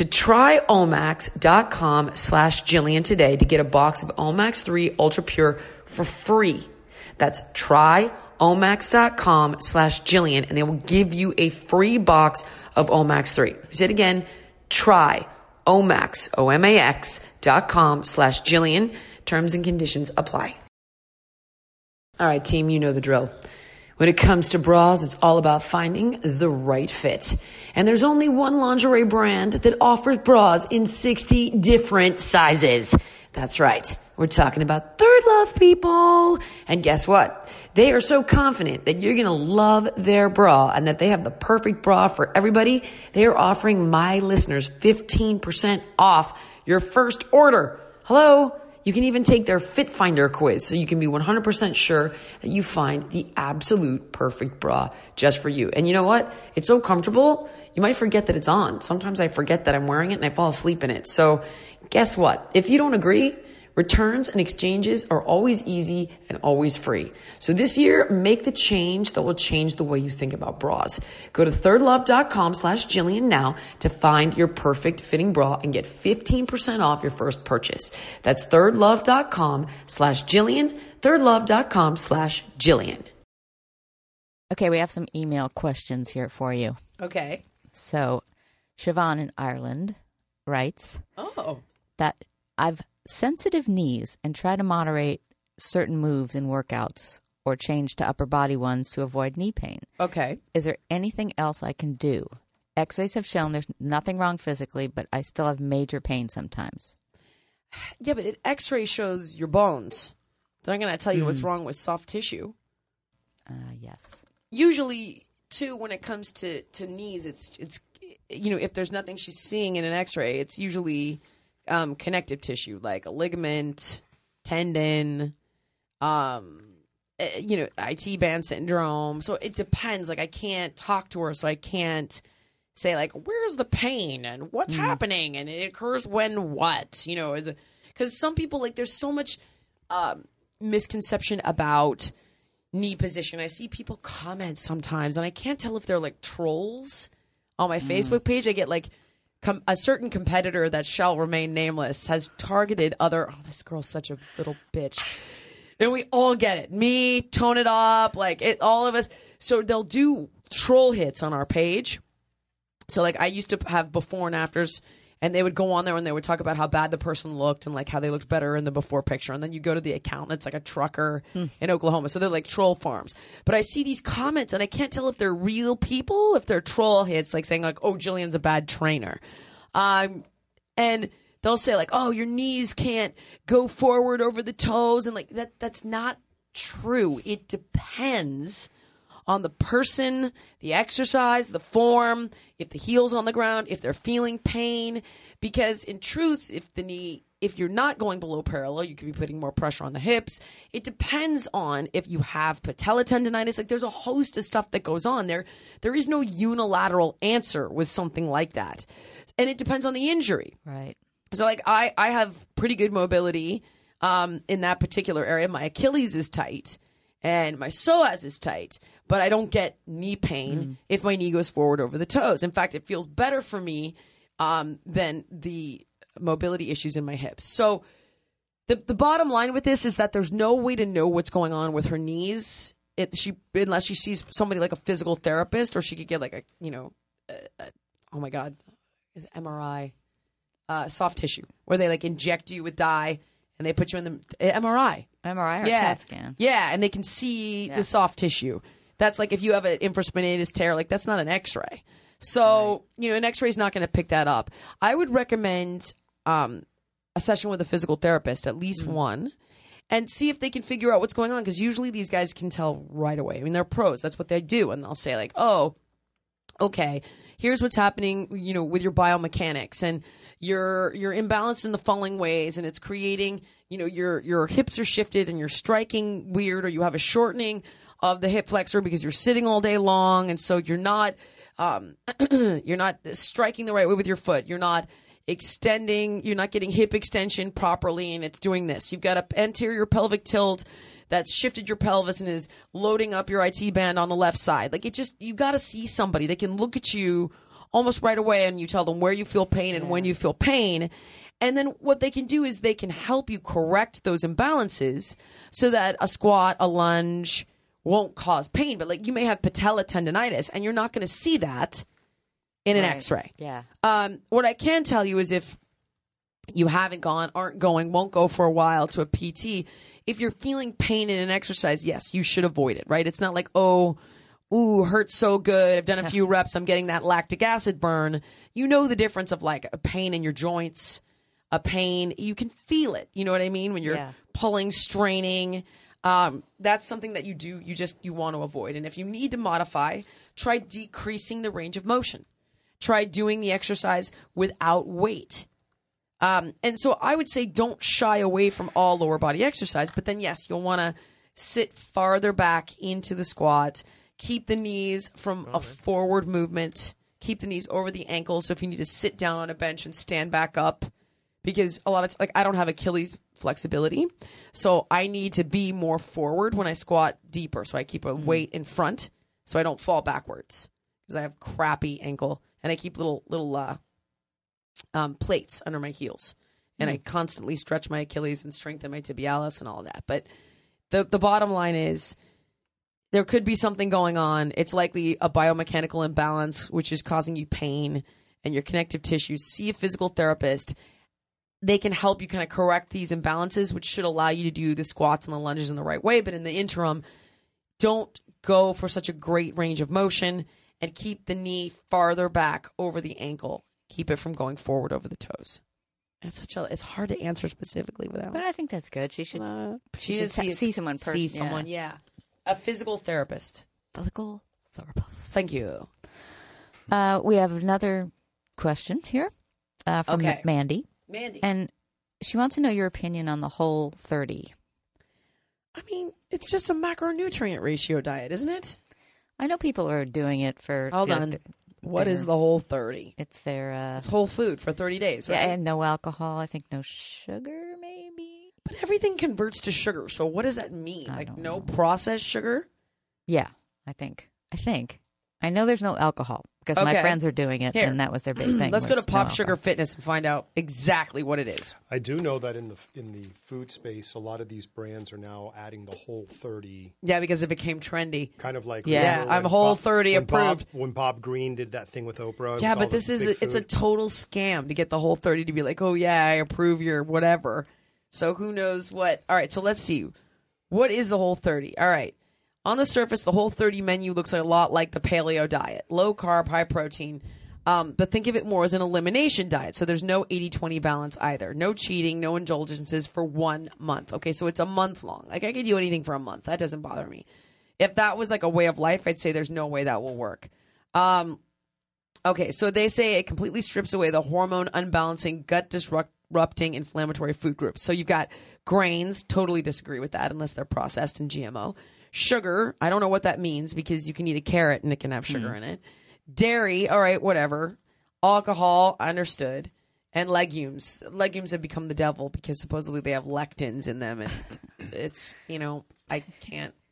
[SPEAKER 1] tryomax.com slash Jillian today to get a box of Omax three Ultra Pure for free. That's tryomax.com slash Jillian, and they will give you a free box of Omax three. Say it again, try Omax, O M A X dot com slash Jillian. Terms and conditions apply. All right, team, you know the drill. When it comes to bras, it's all about finding the right fit. And there's only one lingerie brand that offers bras in sixty different sizes. That's right. We're talking about Third Love, people. And guess what? They are so confident that you're going to love their bra and that they have the perfect bra for everybody. They are offering my listeners fifteen percent off your first order. Hello? You can even take their Fit Finder quiz so you can be one hundred percent sure that you find the absolute perfect bra just for you. And you know what? It's so comfortable, you might forget that it's on. Sometimes I forget that I'm wearing it and I fall asleep in it. So guess what? If you don't agree, returns and exchanges are always easy and always free. So this year, make the change that will change the way you think about bras. Go to thirdlove.com slash Jillian now to find your perfect fitting bra and get fifteen percent off your first purchase. That's thirdlove.com slash Jillian, thirdlove.com slash Jillian.
[SPEAKER 7] Okay, we have some email questions here for you.
[SPEAKER 6] Okay.
[SPEAKER 7] So, Siobhan in Ireland writes
[SPEAKER 6] Oh.
[SPEAKER 7] that I've sensitive knees and try to moderate certain moves in workouts or change to upper body ones to avoid knee pain.
[SPEAKER 6] Okay.
[SPEAKER 7] Is there anything else I can do? X-rays have shown there's nothing wrong physically, but I still have major pain sometimes.
[SPEAKER 6] Yeah, but it X-ray shows your bones. They're not going to tell you mm. what's wrong with soft tissue.
[SPEAKER 7] Uh, yes.
[SPEAKER 6] Usually, too, when it comes to, to knees, it's, it's, you know, if there's nothing she's seeing in an X-ray, it's usually Um, connective tissue, like a ligament, tendon, um, uh, you know, I T band syndrome. So it depends. Like, I can't talk to her, so I can't say, like, where's the pain and what's mm. happening, and it occurs when what, you know, is because some people, like, there's so much um, misconception about knee position. I see people comment sometimes, and I can't tell if they're, like, trolls on my mm. Facebook page. I get, like, Com- a certain competitor that shall remain nameless has targeted other. Oh, this girl's such a little bitch, and we all get it. Me, Tone It Up, like it, all of us. So they'll do troll hits on our page. So like I used to have before and afters, and they would go on there and they would talk about how bad the person looked and like how they looked better in the before picture. And then you go to the account and it's like a trucker mm. in Oklahoma. So they're like troll farms. But I see these comments and I can't tell if they're real people, if they're troll hits, like saying like, oh, Jillian's a bad trainer. Um, and they'll say like, oh, your knees can't go forward over the toes. And like that, that's not true. It depends on the person, the exercise, the form, if the heel's on the ground, if they're feeling pain. Because in truth, if the knee, if you're not going below parallel, you could be putting more pressure on the hips. It depends on if you have patella tendonitis. Like there's a host of stuff that goes on there. There is no unilateral answer with something like that. And it depends on the injury.
[SPEAKER 7] Right.
[SPEAKER 6] So like I, I have pretty good mobility um, in that particular area. My Achilles is tight. and my psoas is tight, but I don't get knee pain mm. if my knee goes forward over the toes. In fact, it feels better for me um, than the mobility issues in my hips. So the the bottom line with this is that there's no way to know what's going on with her knees it, she unless she sees somebody like a physical therapist, or she could get like a, you know, a, a, oh my God, is it M R I, uh, soft tissue, where they like inject you with dye and they put you in the uh, M R I.
[SPEAKER 7] M R I or
[SPEAKER 6] yeah.
[SPEAKER 7] CAT scan.
[SPEAKER 6] Yeah, and they can see
[SPEAKER 7] Yeah.
[SPEAKER 6] the soft tissue. That's like if you have an infraspinatus tear, like that's not an X-ray. So,
[SPEAKER 7] Right.
[SPEAKER 6] you know, an X-ray is not going to pick that up. I would recommend um, a session with a physical therapist, at least one, and see if they can figure out what's going on, because usually these guys can tell right away. I mean, they're pros. That's what they do. And they'll say like, oh, okay, here's what's happening, you know, with your biomechanics, and you're you're imbalanced in the following ways, and it's creating, you know, your your hips are shifted and you're striking weird, or you have a shortening of the hip flexor because you're sitting all day long, and so you're not um, you're not striking the right way with your foot. You're not extending. You're not getting hip extension properly, and it's doing this. You've got an anterior pelvic tilt that's shifted your pelvis and is loading up your I T band on the left side. Like, it just, you got to see somebody. They can look at you almost right away, and you tell them where you feel pain and when you feel pain. And then what they can do is they can help you correct those imbalances so that a squat, a lunge won't cause pain. But like, you may have patella tendonitis, and you're not going to see that in an
[SPEAKER 7] Right.
[SPEAKER 6] X-ray.
[SPEAKER 7] Yeah.
[SPEAKER 6] Um, what I can tell you is if you haven't gone, aren't going, won't go for a while to a P T, if you're feeling pain in an exercise, yes, you should avoid it, right? It's not like, oh, ooh, hurts so good. I've done a few reps. I'm getting that lactic acid burn. You know the difference of like a pain in your joints, a pain. You can feel it. You know what I mean? When you're
[SPEAKER 7] Yeah.
[SPEAKER 6] pulling, straining. Um, that's something that you do, you just, you want to avoid. And if you need to modify, try decreasing the range of motion. Try doing the exercise without weight. Um, and so I would say don't shy away from all lower body exercise, but then yes, you'll want to sit farther back into the squat, keep the knees from a forward movement, keep the knees over the ankles. So if you need to sit down on a bench and stand back up, because a lot of, t- like, I don't have Achilles flexibility, so I need to be more forward when I squat deeper. So I keep a weight in front so I don't fall backwards, because I have crappy ankle, and I keep little, little, uh, Um, plates under my heels, and I constantly stretch my Achilles and strengthen my tibialis and all of that. But the the bottom line is there could be something going on. It's likely a biomechanical imbalance, which is causing you pain and your connective tissues. See a physical therapist. They can help you kind of correct these imbalances, which should allow you to do the squats and the lunges in the right way. But in the interim, don't go for such a great range of motion, and keep the knee farther back over the ankle. Keep it from going forward over the toes. It's such a. It's hard to answer specifically without.
[SPEAKER 7] But I think that's good. She should.
[SPEAKER 6] Uh,
[SPEAKER 7] she
[SPEAKER 6] should
[SPEAKER 7] should see, see someone. Per-
[SPEAKER 6] see
[SPEAKER 7] yeah.
[SPEAKER 6] someone. Yeah, a physical therapist.
[SPEAKER 7] Physical therapist.
[SPEAKER 6] Thank you.
[SPEAKER 7] Uh, we have another question here uh, from
[SPEAKER 6] Okay.
[SPEAKER 7] Mandy,
[SPEAKER 6] Mandy.
[SPEAKER 7] and she wants to know your opinion on the Whole thirty.
[SPEAKER 6] I mean, it's just a macronutrient ratio diet, isn't it?
[SPEAKER 7] I know people are doing it for.
[SPEAKER 6] Hold
[SPEAKER 7] uh,
[SPEAKER 6] on.
[SPEAKER 7] th-
[SPEAKER 6] What
[SPEAKER 7] their-
[SPEAKER 6] is the Whole thirty?
[SPEAKER 7] It's their. Uh,
[SPEAKER 6] It's whole food for thirty days, right?
[SPEAKER 7] yeah, and no alcohol. I think no sugar, maybe.
[SPEAKER 6] But everything converts to sugar. So what does that mean?
[SPEAKER 7] I
[SPEAKER 6] Like
[SPEAKER 7] don't
[SPEAKER 6] no
[SPEAKER 7] know.
[SPEAKER 6] processed sugar?
[SPEAKER 7] Yeah, I think. I think. I know there's no alcohol because my
[SPEAKER 6] Okay.
[SPEAKER 7] friends are doing it,
[SPEAKER 6] Here.
[SPEAKER 7] and that was their big thing.
[SPEAKER 6] Let's go to
[SPEAKER 7] was no
[SPEAKER 6] Pop
[SPEAKER 7] alcohol.
[SPEAKER 6] Sugar Fitness and find out exactly what it is.
[SPEAKER 3] I do know that in the in the food space, a lot of these brands are now adding the Whole thirty,
[SPEAKER 6] Yeah, because it became trendy.
[SPEAKER 3] kind of like
[SPEAKER 7] Yeah.
[SPEAKER 3] remember
[SPEAKER 6] Yeah, I'm
[SPEAKER 3] when
[SPEAKER 6] Whole
[SPEAKER 3] Bob-
[SPEAKER 6] thirty
[SPEAKER 3] when Bob-
[SPEAKER 6] approved.
[SPEAKER 3] when Bob Green did that thing with Oprah.
[SPEAKER 6] Yeah,
[SPEAKER 3] with all
[SPEAKER 6] but
[SPEAKER 3] the
[SPEAKER 6] this is
[SPEAKER 3] big
[SPEAKER 6] a, it's a
[SPEAKER 3] food.
[SPEAKER 6] total scam to get the Whole thirty to be like, oh yeah, I approve your whatever. So who knows what? All right, so let's see. What is the Whole thirty? All right. On the surface, the Whole thirty menu looks a lot like the paleo diet. Low carb, high protein. Um, but think of it more as an elimination diet. So there's no eighty twenty balance either. No cheating, no indulgences for one month. Okay, so it's a month long. Like, I could do anything for a month. That doesn't bother me. If that was like a way of life, I'd say there's no way that will work. Um, okay, so they say it completely strips away the hormone unbalancing, gut disrupting inflammatory food groups. So you've got grains, totally disagree with that unless they're processed and G M O. Sugar, I don't know what that means because you can eat a carrot and it can have sugar in it. Dairy, all right, whatever. Alcohol, understood. And legumes. Legumes have become the devil because supposedly they have lectins in them, and it's, you know, I can't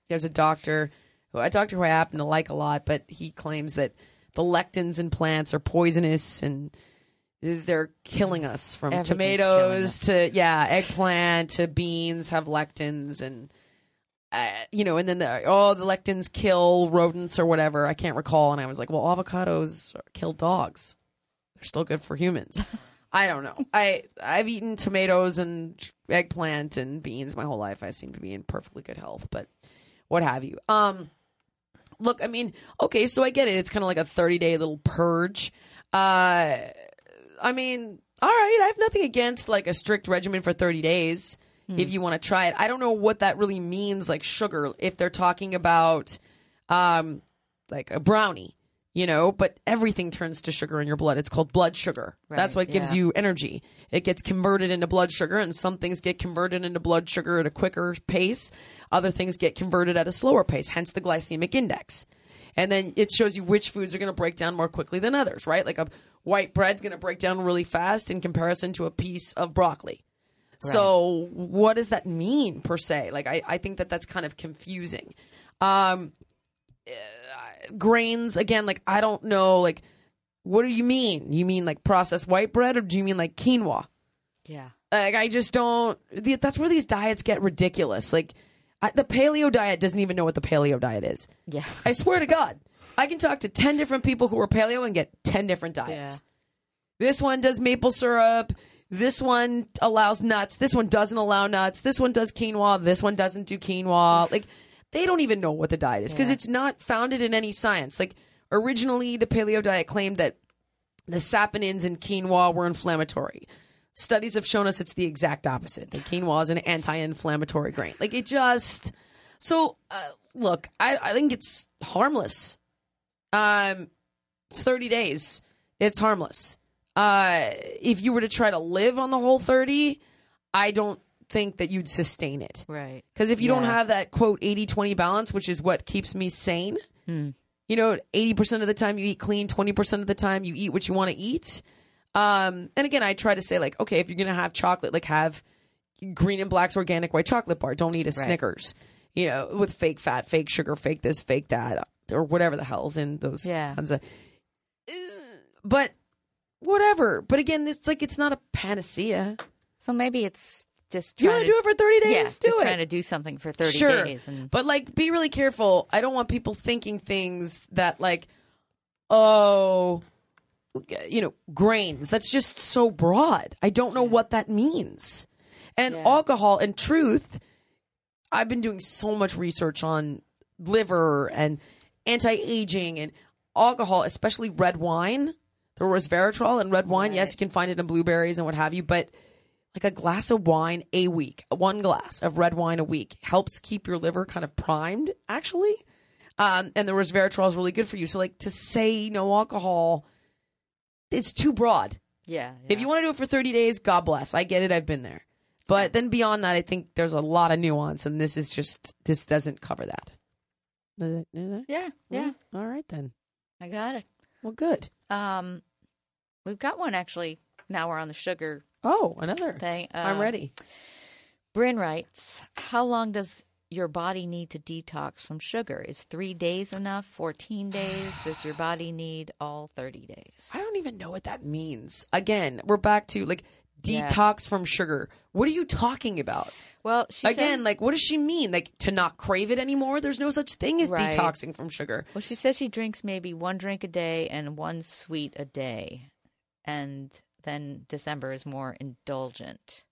[SPEAKER 6] there's a doctor, who, a doctor who I happen to like a lot, but he claims that the lectins in plants are poisonous and they're killing us, from
[SPEAKER 7] Everything's
[SPEAKER 6] tomatoes to, yeah, eggplant to beans have lectins, and, uh, you know, and then, the, oh, the lectins kill rodents or whatever. I can't recall. And I was like, well, avocados kill dogs. They're still good for humans. I don't know. I, I've eaten tomatoes and eggplant and beans my whole life. I seem to be in perfectly good health, but what have you. Um, look, I mean, okay, so I get it. It's kind of like a thirty-day little purge. Uh... I mean, all right, I have nothing against like a strict regimen for thirty days mm. if you want to try it. I don't know what that really means, like sugar, if they're talking about um, like a brownie, you know, but everything turns to sugar in your blood. It's called blood sugar.
[SPEAKER 7] Right,
[SPEAKER 6] That's what gives
[SPEAKER 7] yeah.
[SPEAKER 6] you energy. It gets converted into blood sugar, and some things get converted into blood sugar at a quicker pace. Other things get converted at a slower pace, hence the glycemic index. And then it shows you which foods are going to break down more quickly than others, right? Like a white bread's going to break down really fast in comparison to a piece of broccoli. Right. So what does that mean per se? Like, I, I think that that's kind of confusing. Um, uh, grains, again, like, I don't know, like, what do you mean? You mean like processed white bread, or do you mean like quinoa?
[SPEAKER 7] Yeah.
[SPEAKER 6] Like, I just don't, the, that's where these diets get ridiculous. Like, I, the paleo diet doesn't even know what the paleo diet is.
[SPEAKER 7] Yeah.
[SPEAKER 6] I swear to God. I can talk to ten different people who are paleo and get ten different diets. Yeah. This one does maple syrup. This one allows nuts. This one doesn't allow nuts. This one does quinoa. This one doesn't do quinoa. Like, they don't even know what the diet is because yeah. it's not founded in any science. Like, originally, the paleo diet claimed that the saponins in quinoa were inflammatory. Studies have shown us it's the exact opposite. The quinoa is an anti-inflammatory grain. Like, it just... So, uh, look, I, I think it's harmless. Um, it's thirty days. It's harmless. Uh, if you were to try to live on the whole thirty, I don't think that you'd sustain it.
[SPEAKER 7] Right.
[SPEAKER 6] Because if you
[SPEAKER 7] yeah.
[SPEAKER 6] don't have that, quote, eighty twenty balance, which is what keeps me sane,
[SPEAKER 7] hmm.
[SPEAKER 6] you know, eighty percent of the time you eat clean, twenty percent of the time you eat what you want to eat. Um, and again, I try to say, like, okay, if you're going to have chocolate, like, have Green and Black's organic white chocolate bar. Don't eat a
[SPEAKER 7] right.
[SPEAKER 6] Snickers, you know, with fake fat, fake sugar, fake this, fake that, or whatever the hell's in those
[SPEAKER 7] yeah.
[SPEAKER 6] kinds of. But whatever. But again, it's like, it's not a panacea.
[SPEAKER 7] So maybe it's just
[SPEAKER 6] you
[SPEAKER 7] trying
[SPEAKER 6] want to do it for thirty days?
[SPEAKER 7] Yeah,
[SPEAKER 6] do
[SPEAKER 7] just
[SPEAKER 6] it.
[SPEAKER 7] trying to do something for thirty
[SPEAKER 6] sure.
[SPEAKER 7] days. And...
[SPEAKER 6] But like, be really careful. I don't want people thinking things that like, oh, you know, grains. That's just so broad. I don't know yeah. what that means. And
[SPEAKER 7] yeah.
[SPEAKER 6] alcohol, in truth, I've been doing so much research on liver and anti-aging and alcohol, especially red wine. The resveratrol in red wine. Right. Yes, you can find it in blueberries and what have you, but like a glass of wine a week, one glass of red wine a week helps keep your liver kind of primed, actually. Um, and the resveratrol is really good for you. So like, to say no alcohol, it's too broad.
[SPEAKER 7] Yeah, yeah.
[SPEAKER 6] If you want to do it for thirty days, God bless. I get it. I've been there. But then beyond that, I think there's a lot of nuance, and this is just, this doesn't cover that. Does it? Does it?
[SPEAKER 7] Yeah, yeah.
[SPEAKER 6] Well, all right, then.
[SPEAKER 7] I got it.
[SPEAKER 6] Well, good.
[SPEAKER 7] Um, we've got one, actually. Now we're on the sugar
[SPEAKER 6] Oh, another
[SPEAKER 7] thing. Uh,
[SPEAKER 6] I'm ready.
[SPEAKER 7] Bryn writes, how long does your body need to detox from sugar? Is three days enough? fourteen days? Does your body need all thirty days?
[SPEAKER 6] I don't even know what that means. Again, we're back to like
[SPEAKER 7] Yeah.
[SPEAKER 6] detox from sugar. What are you talking about?
[SPEAKER 7] Well, she
[SPEAKER 6] Again,
[SPEAKER 7] says,
[SPEAKER 6] like, what does she mean? Like, to not crave it anymore? There's no such thing as
[SPEAKER 7] Right.
[SPEAKER 6] detoxing from sugar.
[SPEAKER 7] well, she says she drinks maybe one drink a day and one sweet a day, and then December is more indulgent.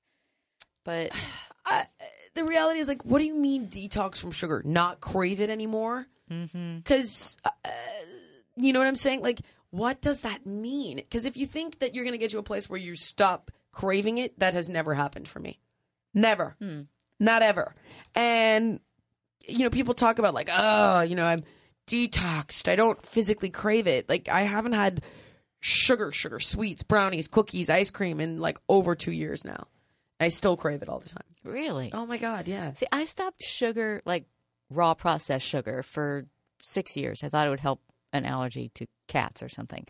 [SPEAKER 7] But
[SPEAKER 6] I, the reality is, like, what do you mean detox from sugar? Not crave it anymore? Because, uh, you know what I'm saying? Like, what does that mean? Because if you think that you're going to get to a place where you stop craving it, that has never happened for me. Never.
[SPEAKER 7] Hmm.
[SPEAKER 6] Not ever. And, you know, people talk about like, oh, you know, I'm detoxed. I don't physically crave it. Like, I haven't had sugar, sugar, sweets, brownies, cookies, ice cream in like over two years now. I still crave it all the time.
[SPEAKER 7] really?
[SPEAKER 6] Oh my God, yeah.
[SPEAKER 7] See, I stopped sugar, like raw processed sugar, for six years. I thought it would help an allergy to cats or something.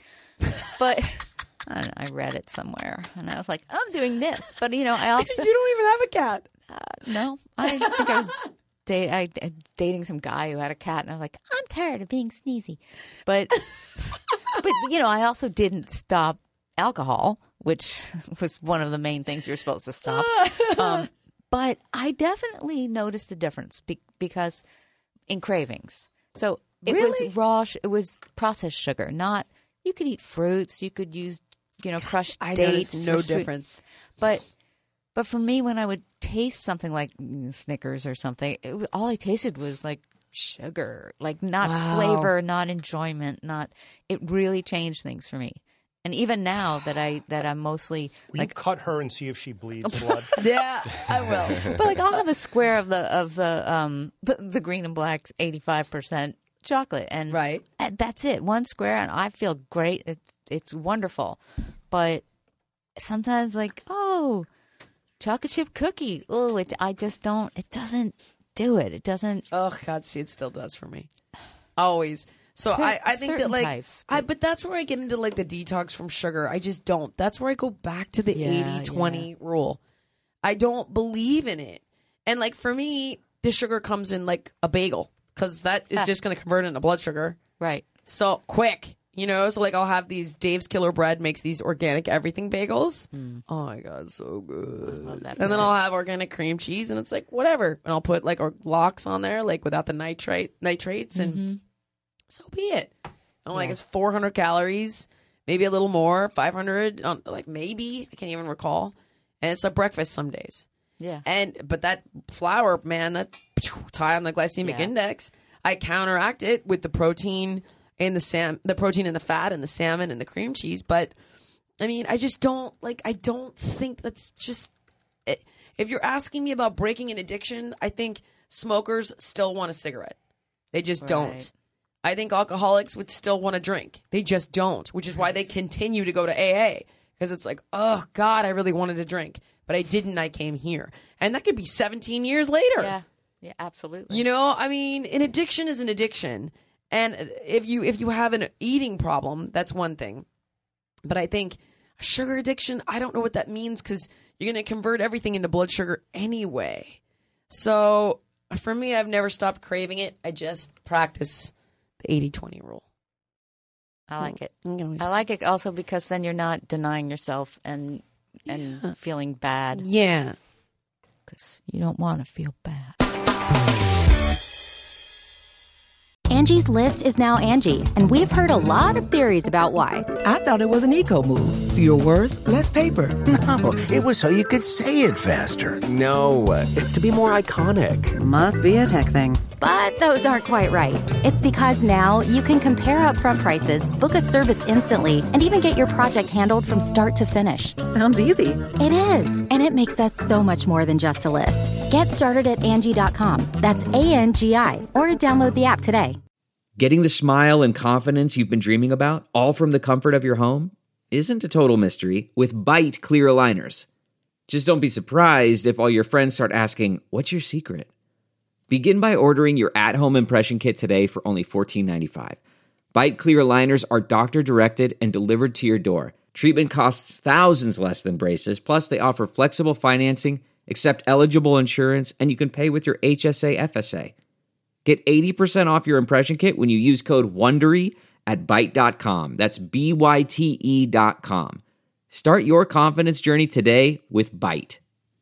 [SPEAKER 7] But I don't know, I read it somewhere, and I was like, I'm doing this. But, you know, I also...
[SPEAKER 6] You don't even have a cat.
[SPEAKER 7] Uh, no, I think I was date, I, I dating some guy who had a cat, and I was like, I'm tired of being sneezy. But, but you know, I also didn't stop alcohol, which was one of the main things you're supposed to stop. Um, but I definitely noticed a difference be- because in cravings. So it
[SPEAKER 6] Really?
[SPEAKER 7] was raw, sh- it was processed sugar, not, you could eat fruits, you could use, you know, crushed
[SPEAKER 6] I
[SPEAKER 7] dates.
[SPEAKER 6] noticed no
[SPEAKER 7] or sweet-
[SPEAKER 6] difference.
[SPEAKER 7] But but for me, when I would taste something like mm, Snickers or something, it, w- all I tasted was like sugar, like not
[SPEAKER 6] Wow.
[SPEAKER 7] flavor, not enjoyment, not. It really changed things for me. And even now that I that I'm mostly
[SPEAKER 3] Will
[SPEAKER 7] like,
[SPEAKER 3] you cut her and see if she bleeds blood?
[SPEAKER 6] Yeah, I will.
[SPEAKER 7] but like I'll have a square of the of the um the, the green and black's eighty-five percent chocolate, and
[SPEAKER 6] Right.
[SPEAKER 7] and that's it, one square, and I feel great. It, it's wonderful, but sometimes like oh. chocolate chip cookie. Oh, it. I just don't. It doesn't do it. It doesn't.
[SPEAKER 6] Oh God, see, it still does for me. Always. So
[SPEAKER 7] Cer-
[SPEAKER 6] I, I think that
[SPEAKER 7] certain
[SPEAKER 6] like
[SPEAKER 7] types,
[SPEAKER 6] I
[SPEAKER 7] but-
[SPEAKER 6] but that's where I get into like the detox from sugar. I just don't. That's where I go back to the
[SPEAKER 7] Yeah,
[SPEAKER 6] eighty twenty rule. I don't believe in it. And like for me, the sugar comes in like a bagel because that is
[SPEAKER 7] Ah.
[SPEAKER 6] just going to convert into blood sugar.
[SPEAKER 7] Right.
[SPEAKER 6] So quick, you know. So like I'll have these Dave's Killer Bread makes these organic everything bagels. Oh my God, so good.
[SPEAKER 7] Love that
[SPEAKER 6] And then
[SPEAKER 7] bread.
[SPEAKER 6] I'll have organic cream cheese, and it's like whatever. And I'll put like or lox on there, like without the nitrate nitrates, and so be it. I'm like
[SPEAKER 7] Yeah.
[SPEAKER 6] it's four hundred calories, maybe a little more, five hundred, um, like maybe I can't even recall. And it's a breakfast some days.
[SPEAKER 7] Yeah.
[SPEAKER 6] And but that flour, man, that tie on the glycemic
[SPEAKER 7] Yeah.
[SPEAKER 6] index. I counteract it with the protein and the sam, the protein and the fat and the salmon and the cream cheese. But I mean, I just don't like. I don't think that's just. It. If you're asking me about breaking an addiction, I think smokers still want a cigarette. They just don't.
[SPEAKER 7] Right.
[SPEAKER 6] I think alcoholics would still want to drink. They just don't, which is why they continue to go to A A because it's like, oh God, I really wanted to drink, but I didn't. I came here, and that could be seventeen years later.
[SPEAKER 7] Yeah. Yeah. Absolutely.
[SPEAKER 6] You know, I mean, an addiction is an addiction, and if you if you have an eating problem, that's one thing. But I think a sugar addiction, I don't know what that means because you're going to convert everything into blood sugar anyway. So for me, I've never stopped craving it. I just practice the eighty twenty rule.
[SPEAKER 7] I like it.
[SPEAKER 6] I'm gonna always-
[SPEAKER 7] I like it also because then you're not denying yourself and and feeling bad
[SPEAKER 6] Yeah.
[SPEAKER 7] because you don't want to feel bad.
[SPEAKER 8] Angie's List is now Angie, and we've heard a lot of theories about why.
[SPEAKER 9] I thought it was an eco move. Fewer words, less paper.
[SPEAKER 10] No, it was so you could say it faster.
[SPEAKER 11] No, it's to be more iconic.
[SPEAKER 12] Must be a tech thing.
[SPEAKER 8] But those aren't quite right. It's because now you can compare upfront prices, book a service instantly, and even get your project handled from start to finish.
[SPEAKER 12] Sounds easy.
[SPEAKER 8] It is, and it makes us so much more than just a list. Get started at Angie dot com. That's A N G I, or download the app today.
[SPEAKER 13] Getting the smile and confidence you've been dreaming about, all from the comfort of your home, isn't a total mystery with Bite Clear Aligners. Just don't be surprised if all your friends start asking, what's your secret? Begin by ordering your at-home impression kit today for only fourteen ninety-five. Bite Clear Aligners are doctor-directed and delivered to your door. Treatment costs thousands less than braces, plus they offer flexible financing, accept eligible insurance, and you can pay with your H S A F S A. Get eighty percent off your impression kit when you use code WONDERY at byte dot com. That's B Y T E dot com. Start your confidence journey today with Byte.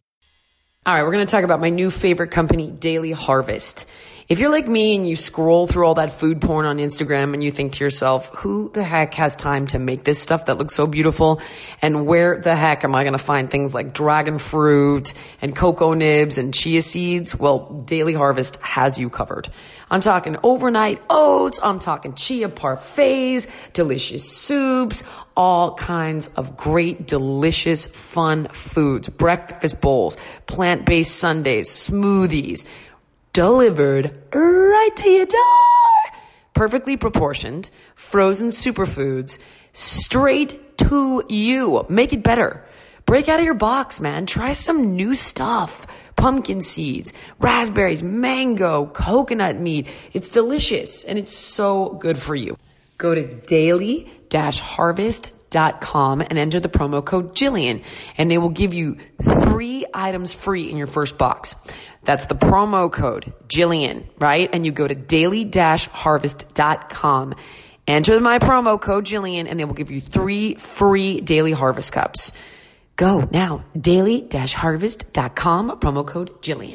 [SPEAKER 6] All right, we're going to talk about my new favorite company, Daily Harvest. If you're like me and you scroll through all that food porn on Instagram and you think to yourself, who the heck has time to make this stuff that looks so beautiful? And where the heck am I going to find things like dragon fruit and cocoa nibs and chia seeds? Well, Daily Harvest has you covered. I'm talking overnight oats. I'm talking chia parfaits, delicious soups, all kinds of great, delicious, fun foods, breakfast bowls, plant-based sundaes, smoothies, delivered right to your door. Perfectly proportioned, frozen superfoods, straight to you. Make it better. Break out of your box, man. Try some new stuff. Pumpkin seeds, raspberries, mango, coconut meat. It's delicious and it's so good for you. Go to daily dash harvest
[SPEAKER 1] dot com and enter the promo code Jillian, and they will give you three items free in your first box. That's the promo code Jillian, right? And you go to daily dash harvest dot com, enter my promo code Jillian, and they will give you three free Daily Harvest cups. Go now, daily dash harvest dot com, promo code Jillian.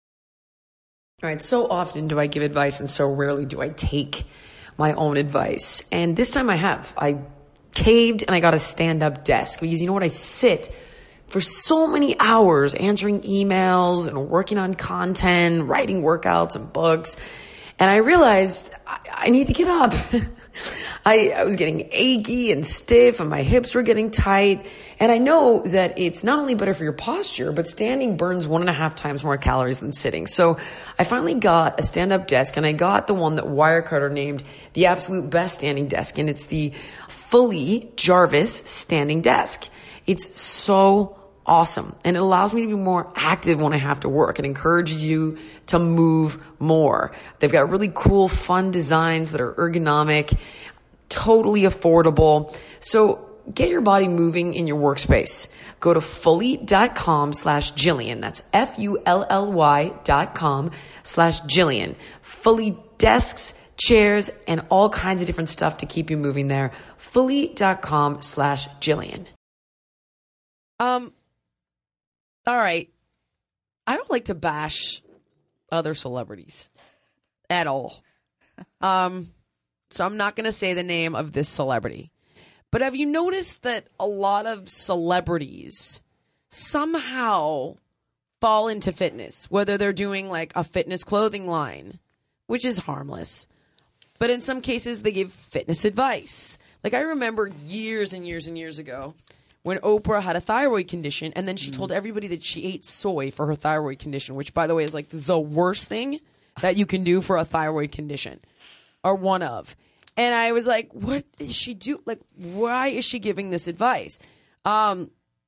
[SPEAKER 1] All right, so often do I give advice, and so rarely do I take my own advice. And this time I have. I caved and I got a stand-up desk because, you know what, I sit for so many hours answering emails and working on content, writing workouts and books. And I realized I, I need to get up. I, I was getting achy and stiff and my hips were getting tight. And I know that it's not only better for your posture, but standing burns one and a half times more calories than sitting. So I finally got a stand-up desk, and I got the one that Wirecutter named the absolute best standing desk. And it's the Fully Jarvis standing desk. It's so awesome. And it allows me to be more active when I have to work. It encourages you to move more. They've got really cool, fun designs that are ergonomic, totally affordable. So get your body moving in your workspace. Go to fully dot com slash Jillian. That's F U L L Y dot com slash Jillian. Fully desks, chairs, and all kinds of different stuff to keep you moving there. fully dot com slash Jillian.
[SPEAKER 6] Um, all right. I don't like to bash other celebrities at all. Um, so I'm not going to say the name of this celebrity. But have you noticed that a lot of celebrities somehow fall into fitness, whether they're doing like a fitness clothing line, which is harmless, but in some cases they give fitness advice. Like I remember years and years and years ago when Oprah had a thyroid condition, and then she told everybody that she ate soy for her thyroid condition, which, by the way, is like the worst thing that you can do for a thyroid condition, or one of. And I was like, what is she do? Like, why is she giving this advice? Um,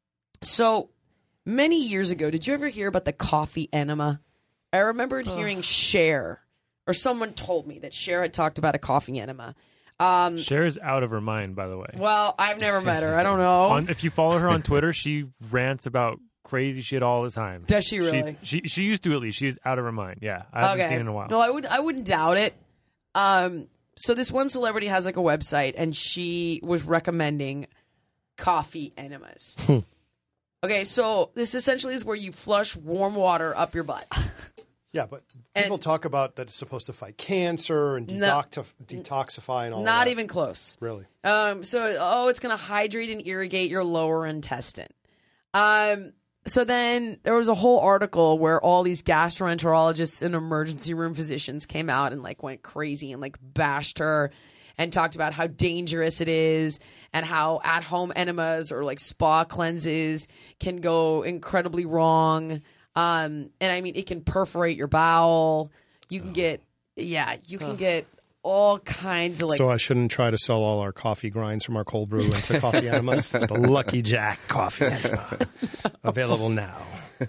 [SPEAKER 6] so many years ago, did you ever hear about the coffee enema? I remembered Ugh. hearing Cher, or someone told me that Cher had talked about a coffee enema. Um,
[SPEAKER 5] Cher is out of her mind, by the way.
[SPEAKER 6] Well, I've never met her. I don't know.
[SPEAKER 5] On, if you follow her on Twitter, she rants about crazy shit all the time.
[SPEAKER 6] Does she really?
[SPEAKER 5] She's, she she used to, at least. She's out of her mind. Yeah, I haven't
[SPEAKER 6] okay.
[SPEAKER 5] seen it in a while.
[SPEAKER 6] No, I would I wouldn't doubt it. Um, so this one celebrity has like a website, and she was recommending coffee enemas. Okay, so this essentially is where you flush warm water up your butt.
[SPEAKER 3] Yeah, but people and talk about that it's supposed to fight cancer and
[SPEAKER 6] no,
[SPEAKER 3] dedoct- detoxify and all
[SPEAKER 6] Not
[SPEAKER 3] that.
[SPEAKER 6] even close.
[SPEAKER 3] Really?
[SPEAKER 6] Um, so, oh, it's going to hydrate and irrigate your lower intestine. Um, so then there was a whole article where all these gastroenterologists and emergency room physicians came out and like went crazy and like bashed her and talked about how dangerous it is and how at-home enemas or like spa cleanses can go incredibly wrong. Um, and I mean, it can perforate your bowel. You can get, yeah, you can get all kinds of like.
[SPEAKER 3] So I shouldn't try to sell all our coffee grinds from our cold brew into coffee enemas. The Lucky Jack coffee enema, available now.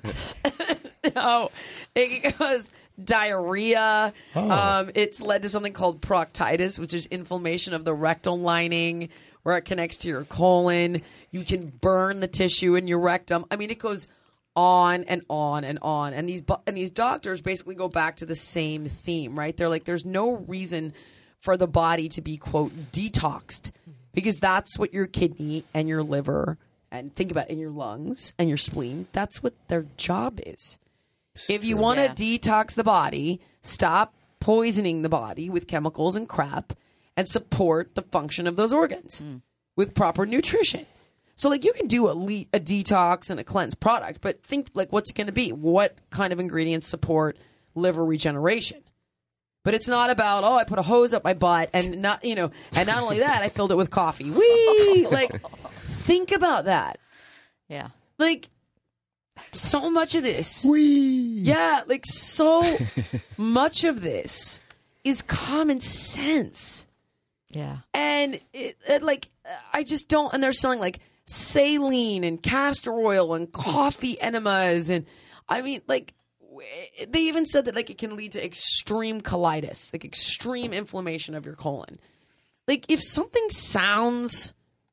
[SPEAKER 6] No, it goes diarrhea.
[SPEAKER 3] Oh.
[SPEAKER 6] Um, it's led to something called proctitis, which is inflammation of the rectal lining where it connects to your colon. You can burn the tissue in your rectum. I mean, it goes on and on and on. And these and these doctors basically go back to the same theme, right? They're like, there's no reason for the body to be, quote, detoxed, because that's what your kidney and your liver and think about it, in your lungs and your spleen, that's what their job is. It's if you true. want to yeah. detox the body, stop poisoning the body with chemicals and crap and support the function of those organs mm. with proper nutrition. So, like, you can do a, le- a detox and a cleanse product, but think, like, what's it going to be? What kind of ingredients support liver regeneration? But it's not about, oh, I put a hose up my butt and not, you know, and not only that, I filled it with coffee. Whee! Like, think about that.
[SPEAKER 7] Yeah.
[SPEAKER 6] Like, so much of this.
[SPEAKER 3] Whee!
[SPEAKER 6] Yeah, like, so much of this is common sense.
[SPEAKER 7] Yeah.
[SPEAKER 6] And, it, it, like, I just don't, and they're selling, like, saline and castor oil and coffee enemas. And I mean, like, they even said that, like, it can lead to extreme colitis, like extreme inflammation of your colon. Like, if something sounds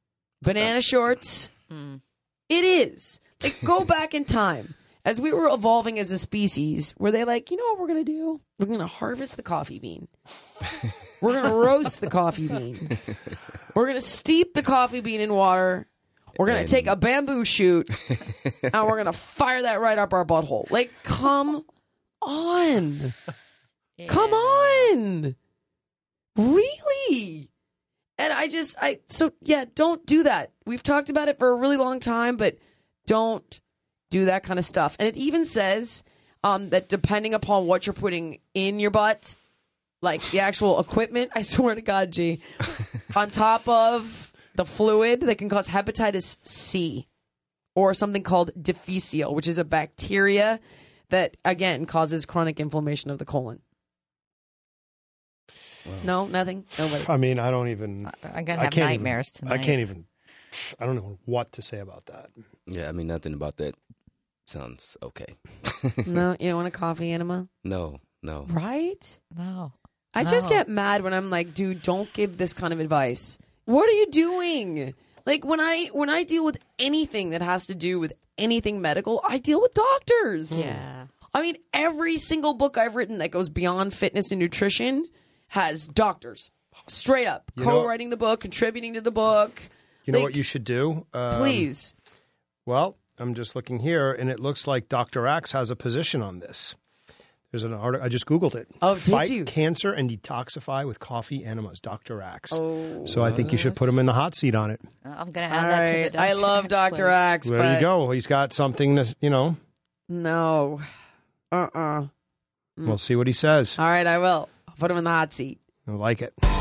[SPEAKER 6] Banana shorts. Mm. It is. Like, go back in time. As we were evolving as a species, were they like, you know what we're going to do? We're going to harvest the coffee bean. We're going to roast the coffee bean. We're going to steep the coffee bean in water. We're going to take a bamboo shoot and we're going to fire that right up our butthole. Like, come on. Yeah. Come on. Really? And I just, I, so yeah, don't do that. We've talked about it for a really long time, but don't do that kind of stuff. And it even says um, that depending upon what you're putting in your butt, like the actual equipment, I swear to God, G, on top of the fluid that can cause hepatitis C or something called difficile, which is a bacteria that, again, causes chronic inflammation of the colon. Wow. No, nothing? Nobody.
[SPEAKER 3] I mean, I don't even...
[SPEAKER 7] I'm going to have nightmares
[SPEAKER 3] even,
[SPEAKER 7] tonight.
[SPEAKER 3] I can't even... I don't know what to say about that.
[SPEAKER 4] Yeah, I mean, nothing about that sounds okay.
[SPEAKER 6] No, you don't want a coffee enema?
[SPEAKER 4] No, no.
[SPEAKER 6] Right?
[SPEAKER 7] No.
[SPEAKER 6] I
[SPEAKER 7] no.
[SPEAKER 6] just get mad when I'm like, dude, don't give this kind of advice. What are you doing? Like, when I when I deal with anything that has to do with anything medical, I deal with doctors.
[SPEAKER 7] Yeah.
[SPEAKER 6] I mean, every single book I've written that goes beyond fitness and nutrition has doctors. Straight up.
[SPEAKER 3] You know-
[SPEAKER 6] Co-writing the book, contributing to the book.
[SPEAKER 3] You know
[SPEAKER 6] Like,
[SPEAKER 3] what you should do? Um,
[SPEAKER 6] Please.
[SPEAKER 3] Well, I'm just looking here, and it looks like Doctor Axe has a position on this. There's an article. I just Googled it.
[SPEAKER 6] Oh, did
[SPEAKER 3] Fight
[SPEAKER 6] you?
[SPEAKER 3] cancer and detoxify with coffee enemas, Doctor Axe.
[SPEAKER 6] Oh,
[SPEAKER 3] so I think you should put him in the hot seat on it.
[SPEAKER 7] I'm going to
[SPEAKER 6] All
[SPEAKER 7] add that to
[SPEAKER 6] right.
[SPEAKER 7] the
[SPEAKER 6] I
[SPEAKER 7] Doctor
[SPEAKER 6] love
[SPEAKER 7] Axe
[SPEAKER 6] Doctor
[SPEAKER 7] list.
[SPEAKER 6] Axe,
[SPEAKER 3] There
[SPEAKER 6] but
[SPEAKER 3] you go. He's got something to, you know.
[SPEAKER 6] no. Uh-uh.
[SPEAKER 3] We'll see what he says.
[SPEAKER 6] All right, I will. I'll put him in the hot seat.
[SPEAKER 3] I like it.